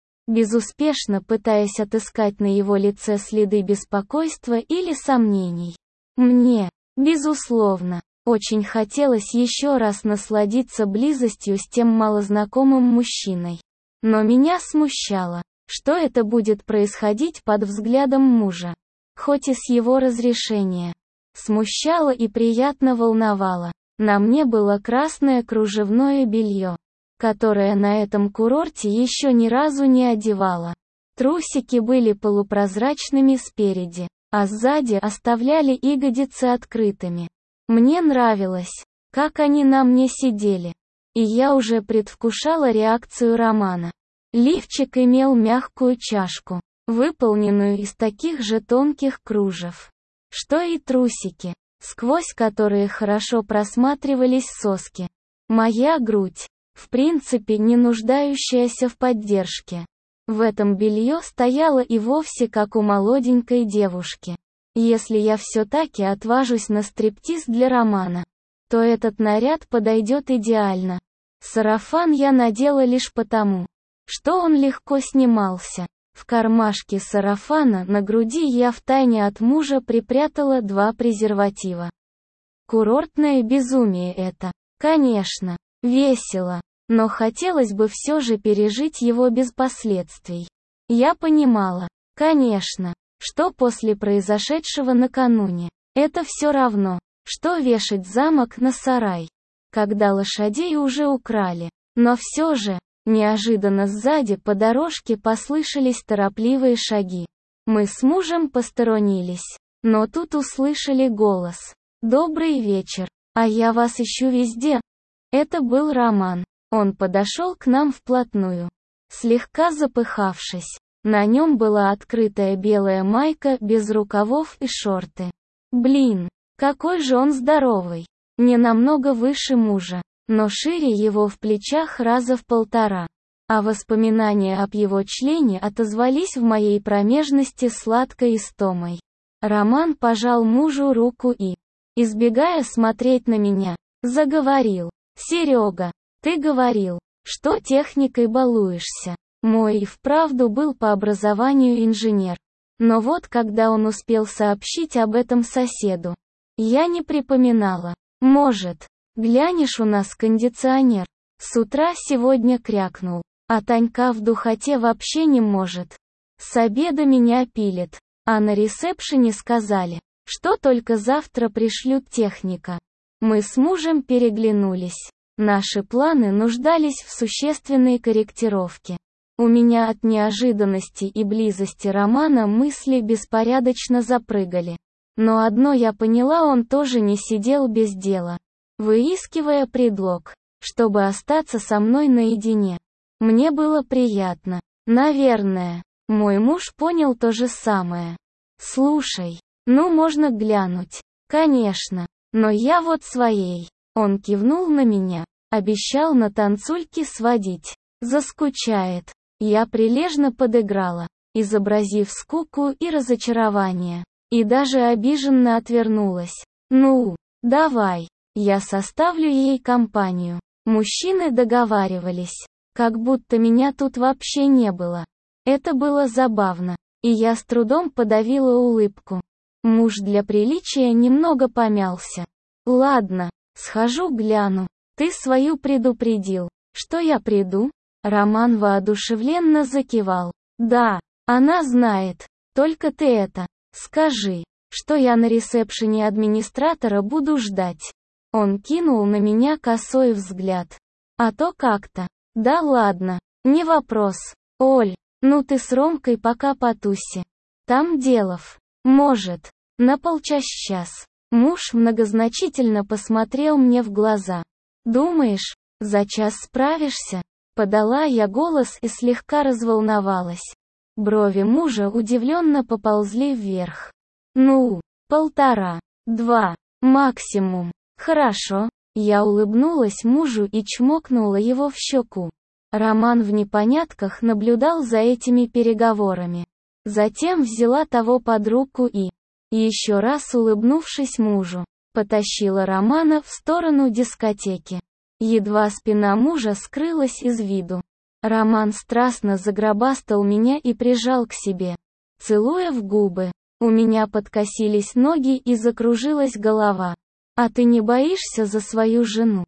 безуспешно пытаясь отыскать на его лице следы беспокойства или сомнений. Мне, безусловно, очень хотелось еще раз насладиться близостью с тем малознакомым мужчиной. Но меня смущало, что это будет происходить под взглядом мужа, хоть и с его разрешения. Смущало и приятно волновало. На мне было красное кружевное белье, которое на этом курорте еще ни разу не одевала. Трусики были полупрозрачными спереди, а сзади оставляли ягодицы открытыми. Мне нравилось, как они на мне сидели. И я уже предвкушала реакцию Романа. Лифчик имел мягкую чашку, выполненную из таких же тонких кружев, что и трусики, сквозь которые хорошо просматривались соски. Моя грудь, в принципе не нуждающаяся в поддержке, в этом белье стояла и вовсе как у молоденькой девушки. Если я все-таки отважусь на стриптиз для Романа, то этот наряд подойдет идеально. Сарафан я надела лишь потому, что он легко снимался. В кармашке сарафана на груди я втайне от мужа припрятала 2 презерватива. Курортное безумие это. Конечно, весело, но хотелось бы все же пережить его без последствий. Я понимала, конечно, что после произошедшего накануне, это все равно, что вешать замок на сарай, когда лошадей уже украли. Но все же, неожиданно сзади по дорожке послышались торопливые шаги. Мы с мужем посторонились, но тут услышали голос. «Добрый вечер, а я вас ищу везде». Это был Роман. Он подошел к нам вплотную, слегка запыхавшись. На нем была открытая белая майка без рукавов и шорты. Блин, какой же он здоровый. Не намного выше мужа, но шире его в плечах раза в 1,5. А воспоминания об его члене отозвались в моей промежности сладкой истомой. Роман пожал мужу руку и, избегая смотреть на меня, заговорил. «Серега, ты говорил, что техникой балуешься». Мой и вправду был по образованию инженер. Но вот когда он успел сообщить об этом соседу, я не припоминала. Может, глянешь, у нас кондиционер. С утра сегодня крякнул, а Танька в духоте вообще не может. С обеда меня пилит, а на ресепшене сказали, что только завтра пришлют техника. Мы с мужем переглянулись. Наши планы нуждались в существенной корректировке. У меня от неожиданности и близости Романа мысли беспорядочно запрыгали. Но одно я поняла: он тоже не сидел без дела, выискивая предлог, чтобы остаться со мной наедине. Мне было приятно. Наверное, мой муж понял то же самое. «Слушай, ну можно глянуть?» «Конечно, но я вот своей». Он кивнул на меня, обещал на танцульке сводить. Заскучает. Я прилежно подыграла, изобразив скуку и разочарование. И даже обиженно отвернулась. Ну, давай, я составлю ей компанию. Мужчины договаривались, как будто меня тут вообще не было. Это было забавно, и я с трудом подавила улыбку. Муж для приличия немного помялся. Ладно, схожу гляну. Ты свою предупредил, что я приду? Роман воодушевленно закивал. Да, она знает. Только ты это, скажи, что я на ресепшене администратора буду ждать. Он кинул на меня косой взгляд. А то как-то. Да ладно, не вопрос. Оль, ну ты с Ромкой пока потуси. Там делов. Может, на полчас. Муж многозначительно посмотрел мне в глаза. Думаешь, за час справишься? Подала я голос и слегка разволновалась. Брови мужа удивленно поползли вверх. Ну, 1,5, 2, максимум. Хорошо. Я улыбнулась мужу и чмокнула его в щеку. Роман в непонятках наблюдал за этими переговорами. Затем взяла того под руку и, еще раз улыбнувшись мужу, потащила Романа в сторону дискотеки. Едва спина мужа скрылась из виду. Роман страстно загробастал меня и прижал к себе, целуя в губы. У меня подкосились ноги и закружилась голова. «А ты не боишься за свою жену?»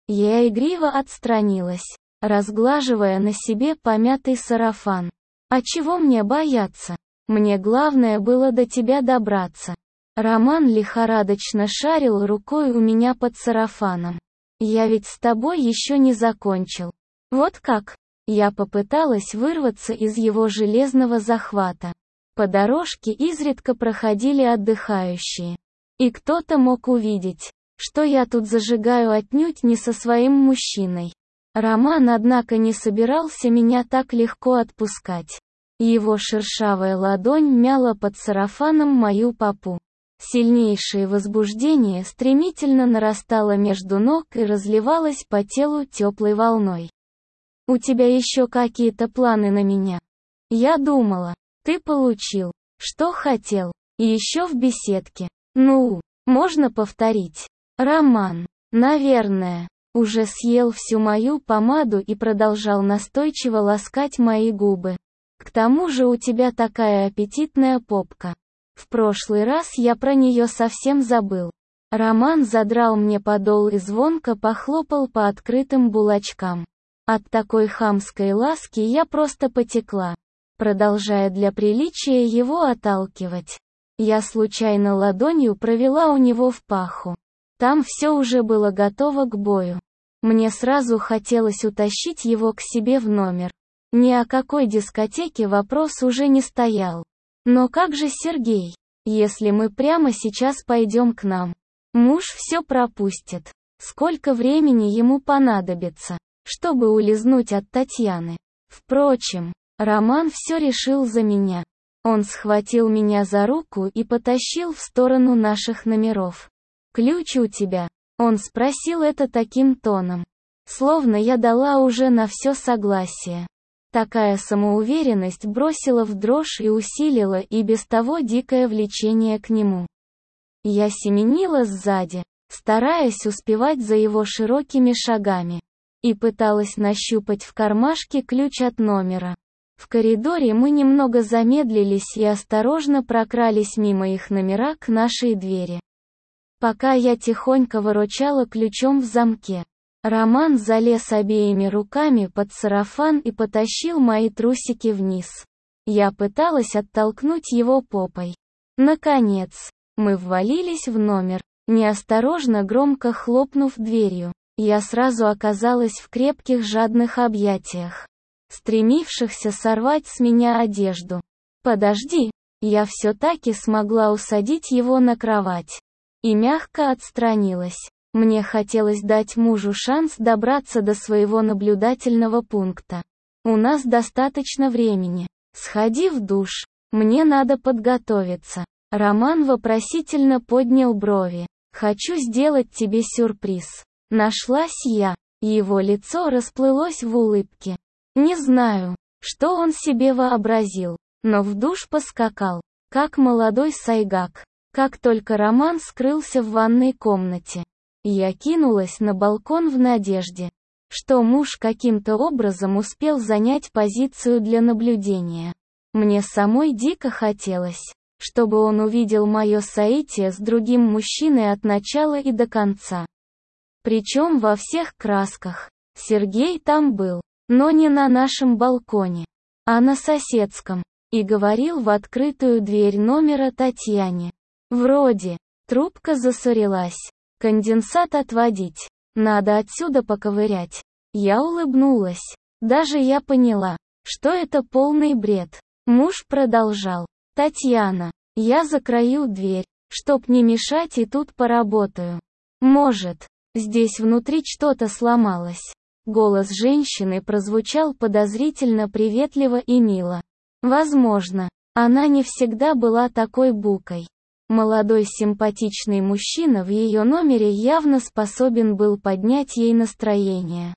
Я игриво отстранилась, разглаживая на себе помятый сарафан. «А чего мне бояться? Мне главное было до тебя добраться». Роман лихорадочно шарил рукой у меня под сарафаном. «Я ведь с тобой еще не закончил». «Вот как?» Я попыталась вырваться из его железного захвата. По дорожке изредка проходили отдыхающие. И кто-то мог увидеть, что я тут зажигаю отнюдь не со своим мужчиной. Роман, однако, не собирался меня так легко отпускать. Его шершавая ладонь мяла под сарафаном мою попу. Сильнейшее возбуждение стремительно нарастало между ног и разливалось по телу теплой волной. «У тебя еще какие-то планы на меня?» Я думала, ты получил, что хотел, и еще в беседке. Ну, можно повторить? Роман, наверное, уже съел всю мою помаду и продолжал настойчиво ласкать мои губы. К тому же у тебя такая аппетитная попка. В прошлый раз я про нее совсем забыл. Роман задрал мне подол и звонко похлопал по открытым булочкам. От такой хамской ласки я просто потекла, продолжая для приличия его отталкивать. Я случайно ладонью провела у него в паху. Там все уже было готово к бою. Мне сразу хотелось утащить его к себе в номер. Ни о какой дискотеке вопрос уже не стоял. Но как же Сергей? Если мы прямо сейчас пойдем к нам, муж все пропустит. Сколько времени ему понадобится, чтобы улизнуть от Татьяны? Впрочем, Роман все решил за меня. Он схватил меня за руку и потащил в сторону наших номеров. «Ключ у тебя?» Он спросил это таким тоном, словно я дала уже на все согласие. Такая самоуверенность бросила в дрожь и усилила и без того дикое влечение к нему. Я семенила сзади, стараясь успевать за его широкими шагами, и пыталась нащупать в кармашке ключ от номера. В коридоре мы немного замедлились и осторожно прокрались мимо их номера к нашей двери. Пока я тихонько выручала ключом в замке, Роман залез обеими руками под сарафан и потащил мои трусики вниз. Я пыталась оттолкнуть его попой. Наконец, мы ввалились в номер, неосторожно громко хлопнув дверью. Я сразу оказалась в крепких жадных объятиях, стремившихся сорвать с меня одежду. «Подожди!» Я все-таки смогла усадить его на кровать и мягко отстранилась. Мне хотелось дать мужу шанс добраться до своего наблюдательного пункта. У нас достаточно времени. Сходи в душ. Мне надо подготовиться. Роман вопросительно поднял брови. Хочу сделать тебе сюрприз. Нашлась я. Его лицо расплылось в улыбке. Не знаю, что он себе вообразил, но в душ поскакал, как молодой сайгак. Как только Роман скрылся в ванной комнате, я кинулась на балкон в надежде, что муж каким-то образом успел занять позицию для наблюдения. Мне самой дико хотелось, чтобы он увидел мое соитие с другим мужчиной от начала и до конца. Причем во всех красках. Сергей там был, но не на нашем балконе, а на соседском, и говорил в открытую дверь номера Татьяне. Вроде, трубка засорилась, конденсат отводить, надо отсюда поковырять. Я улыбнулась. Даже я поняла, что это полный бред. Муж продолжал. Татьяна, я закрою дверь, чтоб не мешать, и тут поработаю. Может, здесь внутри что-то сломалось. Голос женщины прозвучал подозрительно приветливо и мило. Возможно, она не всегда была такой букой. Молодой симпатичный мужчина в ее номере явно способен был поднять ей настроение.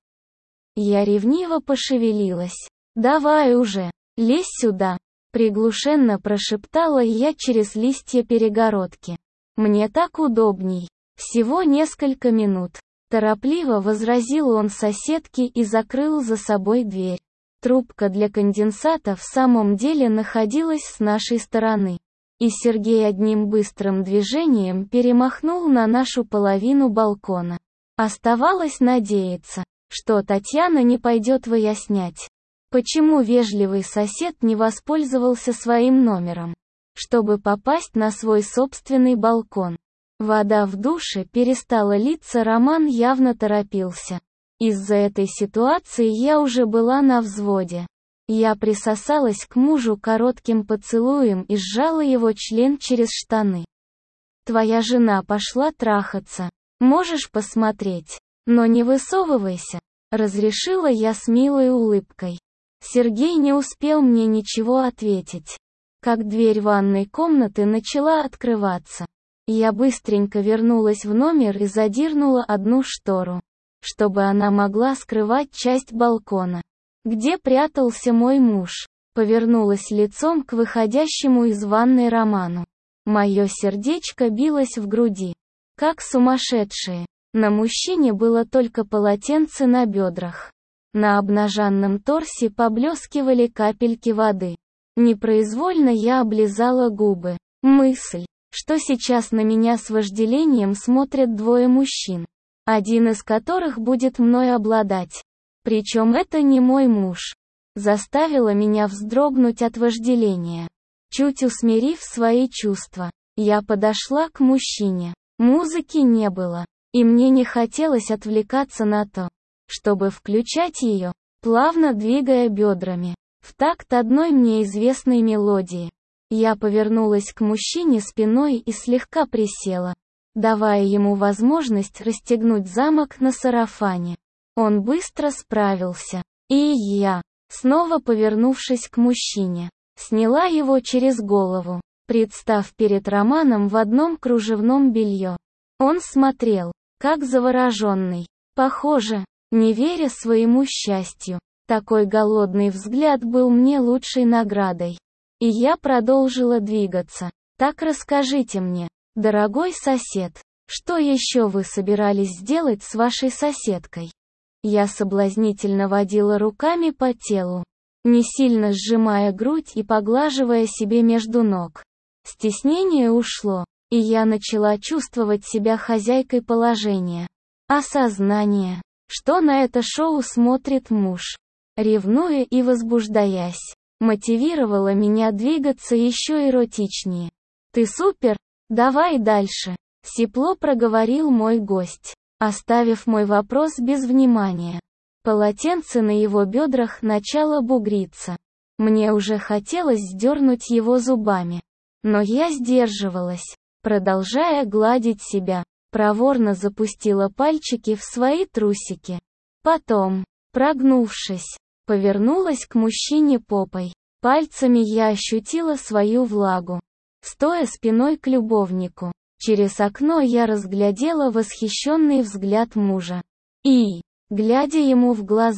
Я ревниво пошевелилась. «Давай уже, лезь сюда!» Приглушенно прошептала я через листья перегородки. «Мне так удобней. Всего несколько минут». Торопливо возразил он соседке и закрыл за собой дверь. Трубка для конденсата в самом деле находилась с нашей стороны. И Сергей одним быстрым движением перемахнул на нашу половину балкона. Оставалось надеяться, что Татьяна не пойдет выяснять, почему вежливый сосед не воспользовался своим номером, чтобы попасть на свой собственный балкон. Вода в душе перестала литься, Роман явно торопился. Из-за этой ситуации я уже была на взводе. Я присосалась к мужу коротким поцелуем и сжала его член через штаны. «Твоя жена пошла трахаться. Можешь посмотреть, но не высовывайся», — разрешила я с милой улыбкой. Сергей не успел мне ничего ответить, как дверь ванной комнаты начала открываться. Я быстренько вернулась в номер и задернула одну штору, чтобы она могла скрывать часть балкона, где прятался мой муж. Повернулась лицом к выходящему из ванной Роману. Мое сердечко билось в груди, как сумасшедшее. На мужчине было только полотенце на бедрах. На обнаженном торсе поблескивали капельки воды. Непроизвольно я облизала губы. Мысль, что сейчас на меня с вожделением смотрят двое мужчин, один из которых будет мной обладать, причем это не мой муж, заставила меня вздрогнуть от вожделения. Чуть усмирив свои чувства, я подошла к мужчине. Музыки не было, и мне не хотелось отвлекаться на то, чтобы включать ее, плавно двигая бедрами, в такт одной мне известной мелодии. Я повернулась к мужчине спиной и слегка присела, давая ему возможность расстегнуть замок на сарафане. Он быстро справился. И я, снова повернувшись к мужчине, сняла его через голову, представ перед Романом в одном кружевном белье. Он смотрел, как завороженный, похоже, не веря своему счастью. Такой голодный взгляд был мне лучшей наградой. И я продолжила двигаться. Так расскажите мне, дорогой сосед, что еще вы собирались сделать с вашей соседкой? Я соблазнительно водила руками по телу, не сильно сжимая грудь и поглаживая себе между ног. Стеснение ушло, и я начала чувствовать себя хозяйкой положения. Осознание, что на это шоу смотрит муж, ревнуя и возбуждаясь, мотивировало меня двигаться еще эротичнее. «Ты супер! Давай дальше!» — сипло проговорил мой гость, оставив мой вопрос без внимания. Полотенце на его бедрах начало бугриться. Мне уже хотелось сдернуть его зубами. Но я сдерживалась, продолжая гладить себя, проворно запустила пальчики в свои трусики. Потом, прогнувшись, повернулась к мужчине попой. Пальцами я ощутила свою влагу. Стоя спиной к любовнику, через окно я разглядела восхищенный взгляд мужа. И, глядя ему в глаза,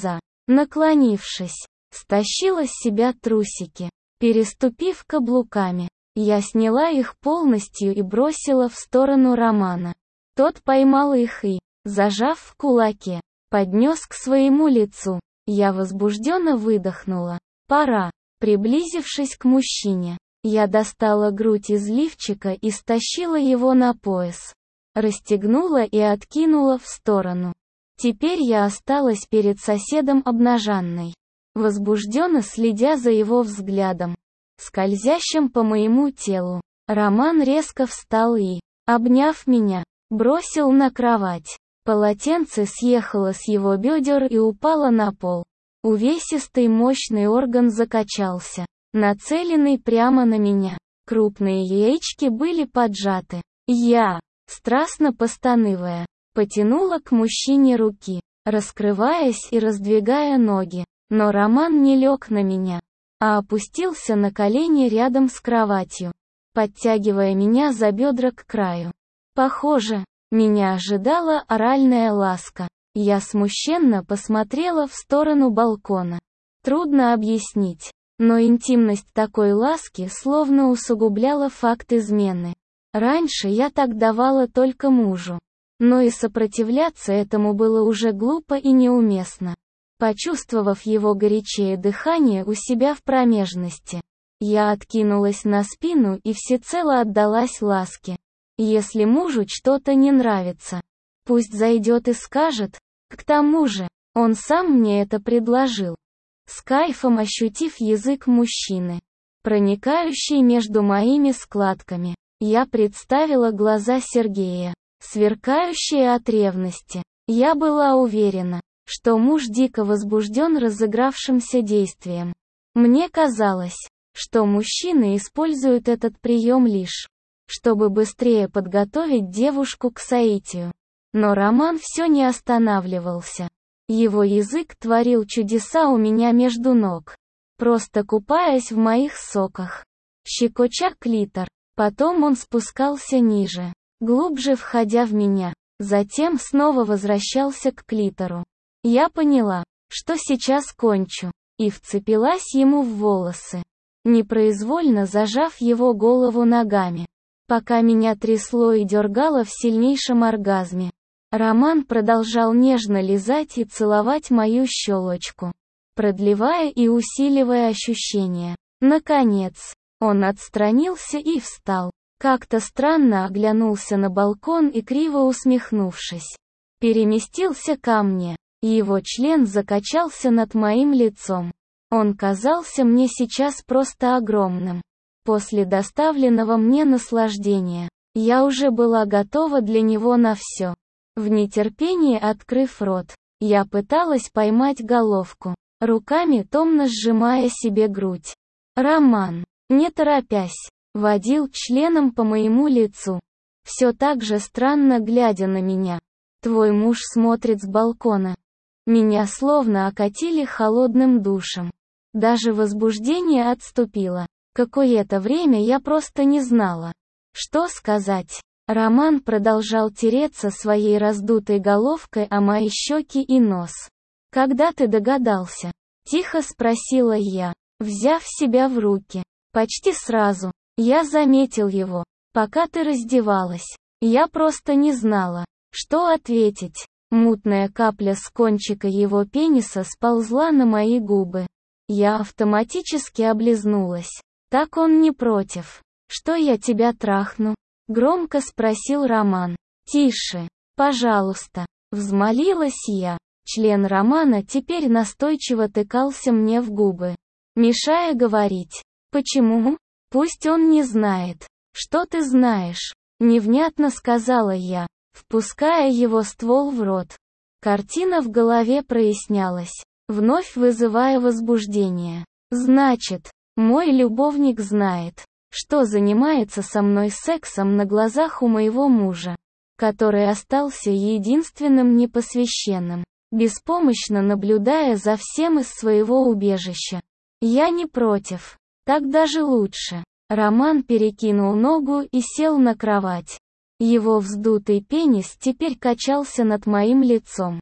Наклонившись, стащила с себя трусики. Переступив каблуками, я сняла их полностью и бросила в сторону Романа. Тот поймал их и, зажав в кулаке, поднес к своему лицу. Я возбужденно выдохнула. Пора. Приблизившись к мужчине, я достала грудь из лифчика и стащила его на пояс. Расстегнула и откинула в сторону. Теперь я осталась перед соседом обнаженной, возбужденно следя за его взглядом, скользящим по моему телу. Роман резко встал и, обняв меня, бросил на кровать. Полотенце съехало с его бедер и упало на пол. Увесистый мощный орган закачался, нацеленный прямо на меня. Крупные яички были поджаты. Я, страстно постанывая, потянула к мужчине руки, раскрываясь и раздвигая ноги. Но Роман не лег на меня, а опустился на колени рядом с кроватью, подтягивая меня за бедра к краю. Похоже, меня ожидала оральная ласка. Я смущенно посмотрела в сторону балкона. Трудно объяснить, но интимность такой ласки словно усугубляла факт измены. Раньше я так давала только мужу. Но и сопротивляться этому было уже глупо и неуместно. Почувствовав его горячее дыхание у себя в промежности, я откинулась на спину и всецело отдалась ласке. Если мужу что-то не нравится, пусть зайдет и скажет. К тому же, он сам мне это предложил. С кайфом ощутив язык мужчины, проникающий между моими складками, я представила глаза Сергея, сверкающие от ревности. Я была уверена, что муж дико возбужден разыгравшимся действием. Мне казалось, что мужчины используют этот прием лишь, чтобы быстрее подготовить девушку к соитию. Но Роман все не останавливался. Его язык творил чудеса у меня между ног, просто купаясь в моих соках, щекоча клитор. Потом он спускался ниже, глубже входя в меня, затем снова возвращался к клитору. Я поняла, что сейчас кончу, и вцепилась ему в волосы, непроизвольно зажав его голову ногами. Пока меня трясло и дергало в сильнейшем оргазме, Роман продолжал нежно лизать и целовать мою щелочку, продлевая и усиливая ощущения. Наконец, он отстранился и встал. Как-то странно оглянулся на балкон и, криво усмехнувшись, переместился ко мне. Его член закачался над моим лицом. Он казался мне сейчас просто огромным. После доставленного мне наслаждения, я уже была готова для него на все. В нетерпении открыв рот, я пыталась поймать головку, руками томно сжимая себе грудь. Роман, не торопясь, водил членом по моему лицу, все так же странно глядя на меня. Твой муж смотрит с балкона. Меня словно окатили холодным душем. Даже возбуждение отступило. Какое-то время я просто не знала, что сказать. Роман продолжал тереться своей раздутой головкой о мои щеки и нос. «Когда ты догадался?» — тихо спросила я, взяв себя в руки. «Почти сразу. Я заметил его, пока ты раздевалась. Я просто не знала, что ответить». Мутная капля с кончика его пениса сползла на мои губы. Я автоматически облизнулась. «Так он не против, что я тебя трахну?» — громко спросил Роман. «Тише, пожалуйста», — взмолилась я. Член Романа теперь настойчиво тыкался мне в губы, мешая говорить. «Почему? Пусть он не знает. Что ты знаешь?» — невнятно сказала я, впуская его ствол в рот. Картина в голове прояснялась, вновь вызывая возбуждение. «Значит, мой любовник знает, что занимается со мной сексом на глазах у моего мужа, который остался единственным непосвященным, беспомощно наблюдая за всем из своего убежища. Я не против. Так даже лучше». Роман перекинул ногу и сел на кровать. Его вздутый пенис теперь качался над моим лицом.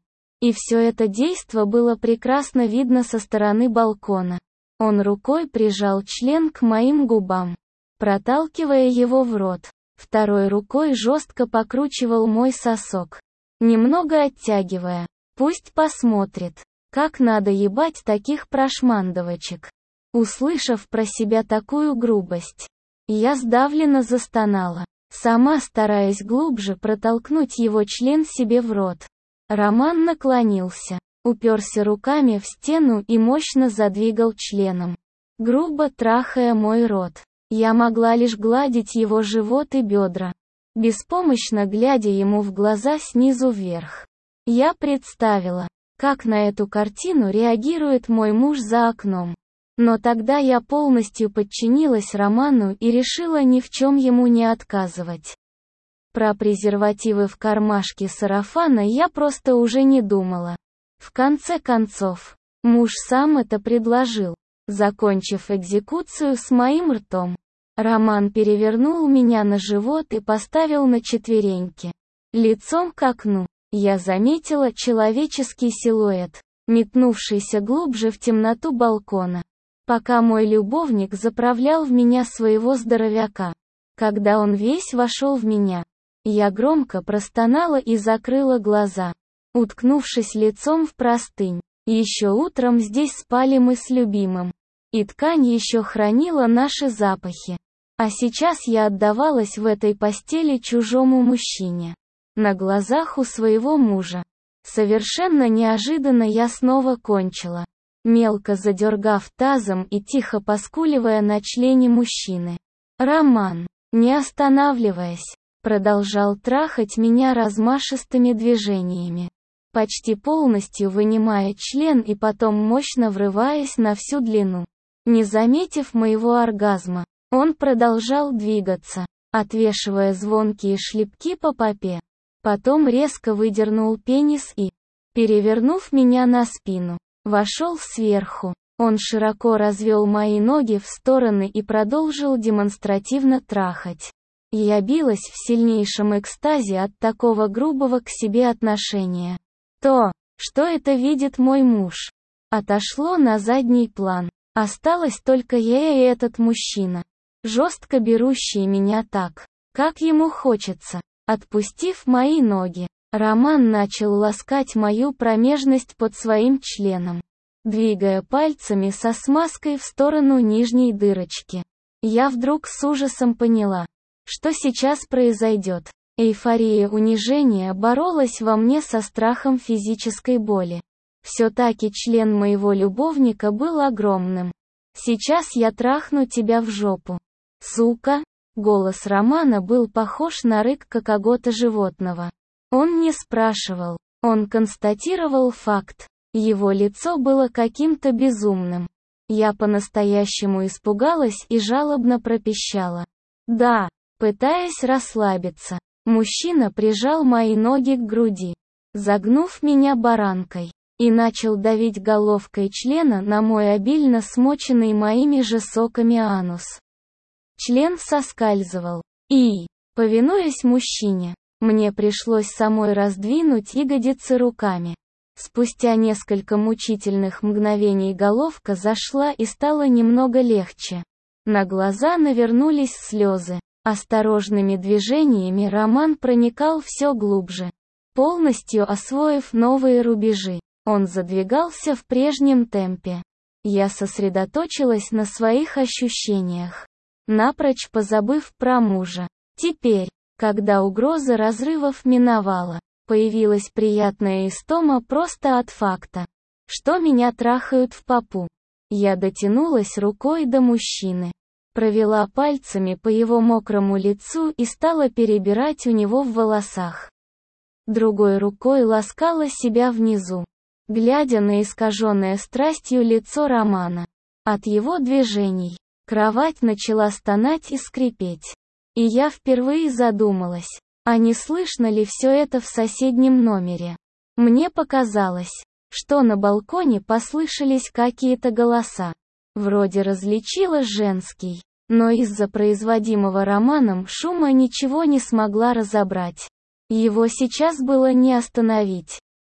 И все это действо было прекрасно видно со стороны балкона. Он рукой прижал член к моим губам, проталкивая его в рот. Второй рукой жестко покручивал мой сосок, немного оттягивая. Пусть посмотрит, как надо ебать таких прошмандовочек. Услышав про себя такую грубость, я сдавленно застонала, сама стараясь глубже протолкнуть его член себе в рот. Роман наклонился, уперся руками в стену и мощно задвигал членом, грубо трахая мой рот. Я могла лишь гладить его живот и бедра, беспомощно глядя ему в глаза снизу вверх. Я представила, как на эту картину реагирует мой муж за окном. Но тогда я полностью подчинилась Роману и решила ни в чем ему не отказывать. Про презервативы в кармашке сарафана я просто уже не думала. В конце концов, муж сам это предложил. Закончив экзекуцию с моим ртом, Роман перевернул меня на живот и поставил на четвереньки. Лицом к окну, я заметила человеческий силуэт, метнувшийся глубже в темноту балкона, пока мой любовник заправлял в меня своего здоровяка. Когда он весь вошел в меня, я громко простонала и закрыла глаза, уткнувшись лицом в простынь. Еще утром здесь спали мы с любимым, и ткань еще хранила наши запахи. А сейчас я отдавалась в этой постели чужому мужчине, на глазах у своего мужа. Совершенно неожиданно я снова кончила, мелко задергав тазом и тихо поскуливая на члене мужчины. Роман, не останавливаясь, продолжал трахать меня размашистыми движениями, почти полностью вынимая член и потом мощно врываясь на всю длину. Не заметив моего оргазма, он продолжал двигаться, отвешивая звонкие шлепки по попе. Потом резко выдернул пенис и, перевернув меня на спину, вошел сверху. Он широко развел мои ноги в стороны и продолжил демонстративно трахать. Я билась в сильнейшем экстазе от такого грубого к себе отношения. То, что это видит мой муж, отошло на задний план. Осталась только я и этот мужчина, жестко берущий меня так, как ему хочется. Отпустив мои ноги, Роман начал ласкать мою промежность под своим членом, двигая пальцами со смазкой в сторону нижней дырочки. Я вдруг с ужасом поняла, что сейчас произойдет. Эйфория унижения боролась во мне со страхом физической боли. Все-таки член моего любовника был огромным. «Сейчас я трахну тебя в жопу. Сука!» Голос Романа был похож на рык какого-то животного. Он не спрашивал, он констатировал факт. Его лицо было каким-то безумным. Я по-настоящему испугалась и жалобно пропищала. «Да!» Пытаясь расслабиться, мужчина прижал мои ноги к груди, загнув меня баранкой, и начал давить головкой члена на мой обильно смоченный моими же соками анус. Член соскальзывал. И, повинуясь мужчине, мне пришлось самой раздвинуть ягодицы руками. Спустя несколько мучительных мгновений головка зашла и стало немного легче. На глаза навернулись слезы. Осторожными движениями Роман проникал все глубже, полностью освоив новые рубежи. Он задвигался в прежнем темпе. Я сосредоточилась на своих ощущениях, напрочь позабыв про мужа. Теперь, когда угроза разрывов миновала, появилась приятная истома просто от факта, что меня трахают в попу. Я дотянулась рукой до мужчины, провела пальцами по его мокрому лицу и стала перебирать у него в волосах. Другой рукой ласкала себя внизу, глядя на искаженное страстью лицо Романа. От его движений кровать начала стонать и скрипеть. И я впервые задумалась, а не слышно ли все это в соседнем номере. Мне показалось, что на балконе послышались какие-то голоса. Вроде различила женский, но из-за производимого Романом шума ничего не смогла разобрать. Его сейчас было не остановить.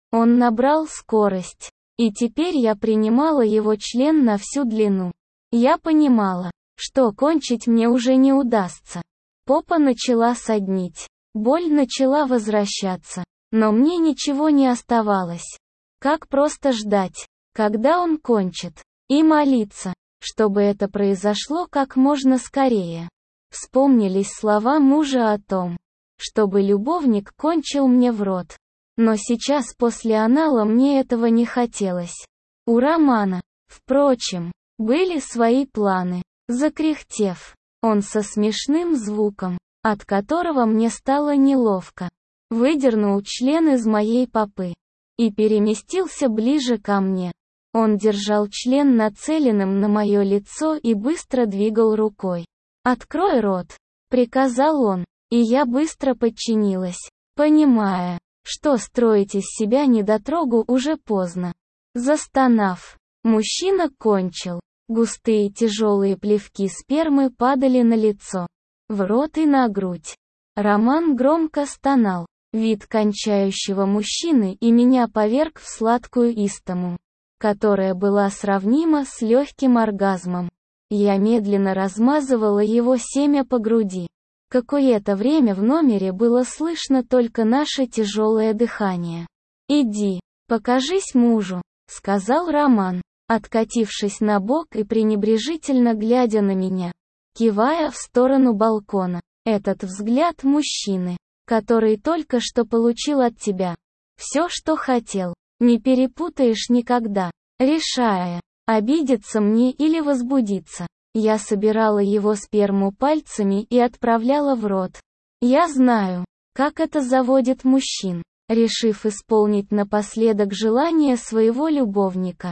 Он набрал скорость. И теперь я принимала его член на всю длину. Я понимала, что кончить мне уже не удастся. Попа начала саднить. Боль начала возвращаться. Но мне ничего не оставалось. Как просто ждать, когда он кончит. И молиться, чтобы это произошло как можно скорее. Вспомнились слова мужа о том, чтобы любовник кончил мне в рот. Но сейчас после анала мне этого не хотелось. У Романа, впрочем, были свои планы. Закряхтев, он со смешным звуком, от которого мне стало неловко, выдернул член из моей попы и переместился ближе ко мне. Он держал член нацеленным на мое лицо и быстро двигал рукой. «Открой рот», — приказал он, и я быстро подчинилась, понимая, что строить из себя недотрогу уже поздно. Застонав, мужчина кончил. Густые тяжелые плевки спермы падали на лицо, в рот и на грудь. Роман громко стонал. Вид кончающего мужчины и меня поверг в сладкую истому, которая была сравнима с легким оргазмом. Я медленно размазывала его семя по груди. Какое-то время в номере было слышно только наше тяжелое дыхание. «Иди, покажись мужу», — сказал Роман, откатившись на бок и пренебрежительно глядя на меня, кивая в сторону балкона. Этот взгляд мужчины, который только что получил от тебя все, что хотел, не перепутаешь никогда, решая, обидеться мне или возбудиться. Я собирала его сперму пальцами и отправляла в рот. Я знаю, как это заводит мужчин, решив исполнить напоследок желание своего любовника.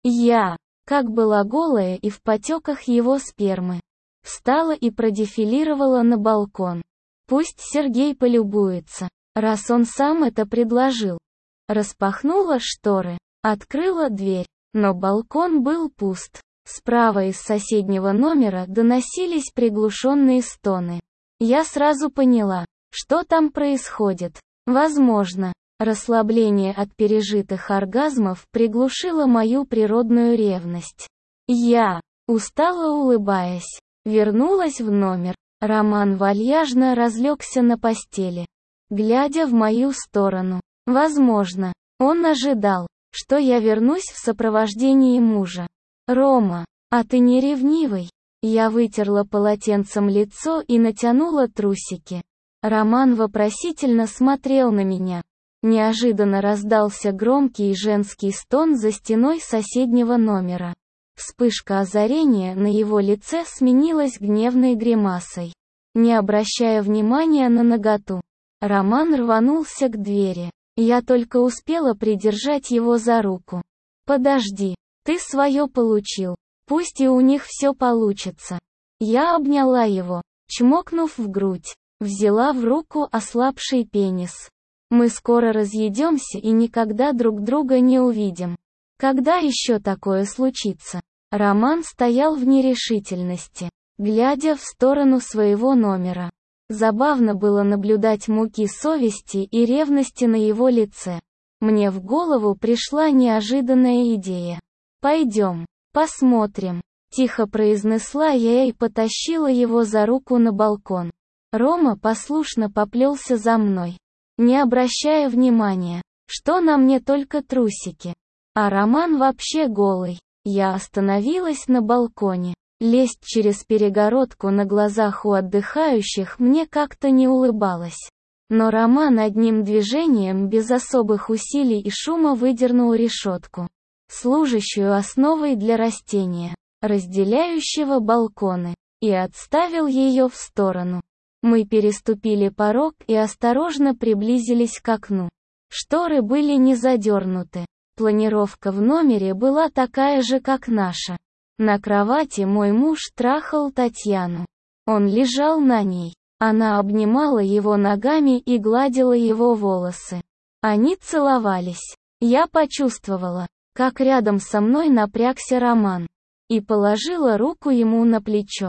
Я, как была голая и в потеках его спермы, встала и продефилировала на балкон. Пусть Сергей полюбуется, раз он сам это предложил. Распахнула шторы, открыла дверь, но балкон был пуст. Справа из соседнего номера доносились приглушенные стоны. Я сразу поняла, что там происходит. Возможно, расслабление от пережитых оргазмов приглушило мою природную ревность. Я, устало улыбаясь, вернулась в номер. Роман вальяжно разлегся на постели, глядя в мою сторону. Возможно, он ожидал, что я вернусь в сопровождении мужа. «Рома, а ты не ревнивый?» Я вытерла полотенцем лицо и натянула трусики. Роман вопросительно смотрел на меня. Неожиданно раздался громкий женский стон за стеной соседнего номера. Вспышка озарения на его лице сменилась гневной гримасой. Не обращая внимания на наготу, Роман рванулся к двери. Я только успела придержать его за руку. «Подожди. Ты свое получил. Пусть и у них все получится». Я обняла его, чмокнув в грудь, взяла в руку ослабший пенис. «Мы скоро разъедемся и никогда друг друга не увидим. Когда еще такое случится?» Роман стоял в нерешительности, глядя в сторону своего номера. Забавно было наблюдать муки совести и ревности на его лице. Мне в голову пришла неожиданная идея. «Пойдем, посмотрим», — тихо произнесла я и потащила его за руку на балкон. Рома послушно поплелся за мной, не обращая внимания, что на мне только трусики, а Роман вообще голый. Я остановилась на балконе. Лезть через перегородку на глазах у отдыхающих мне как-то не улыбалось. Но Роман одним движением без особых усилий и шума выдернул решетку, служащую основой для растения, разделяющего балконы, и отставил ее в сторону. Мы переступили порог и осторожно приблизились к окну. Шторы были не задернуты. Планировка в номере была такая же, как наша. На кровати мой муж трахал Татьяну. Он лежал на ней. Она обнимала его ногами и гладила его волосы. Они целовались. Я почувствовала, как рядом со мной напрягся Роман, и положила руку ему на плечо,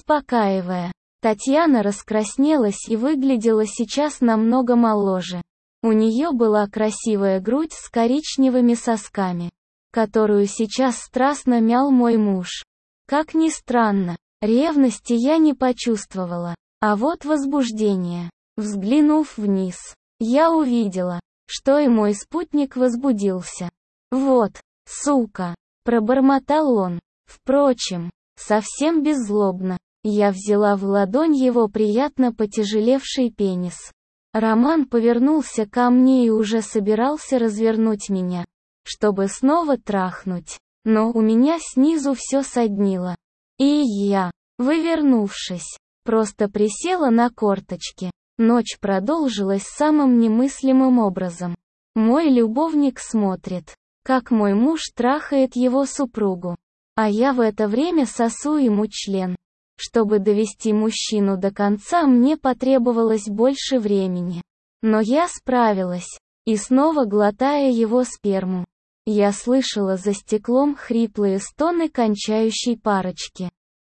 успокаивая. Татьяна раскраснелась и выглядела сейчас намного моложе. У нее была красивая грудь с коричневыми сосками, которую сейчас страстно мял мой муж. Как ни странно, ревности я не почувствовала, а вот возбуждение. Взглянув вниз, я увидела, что и мой спутник возбудился. «Вот, сука!» – пробормотал он. Впрочем, совсем беззлобно. Я взяла в ладонь его приятно потяжелевший пенис. Роман повернулся ко мне и уже собирался развернуть меня, чтобы снова трахнуть. Но у меня снизу все соднило. И я, вывернувшись, просто присела на корточки. Ночь продолжилась самым немыслимым образом. Мой любовник смотрит, как мой муж трахает его супругу, а я в это время сосу ему член. Чтобы довести мужчину до конца, мне потребовалось больше времени. Но я справилась, и снова глотая его сперму, я слышала за стеклом хриплые стоны кончающей парочки.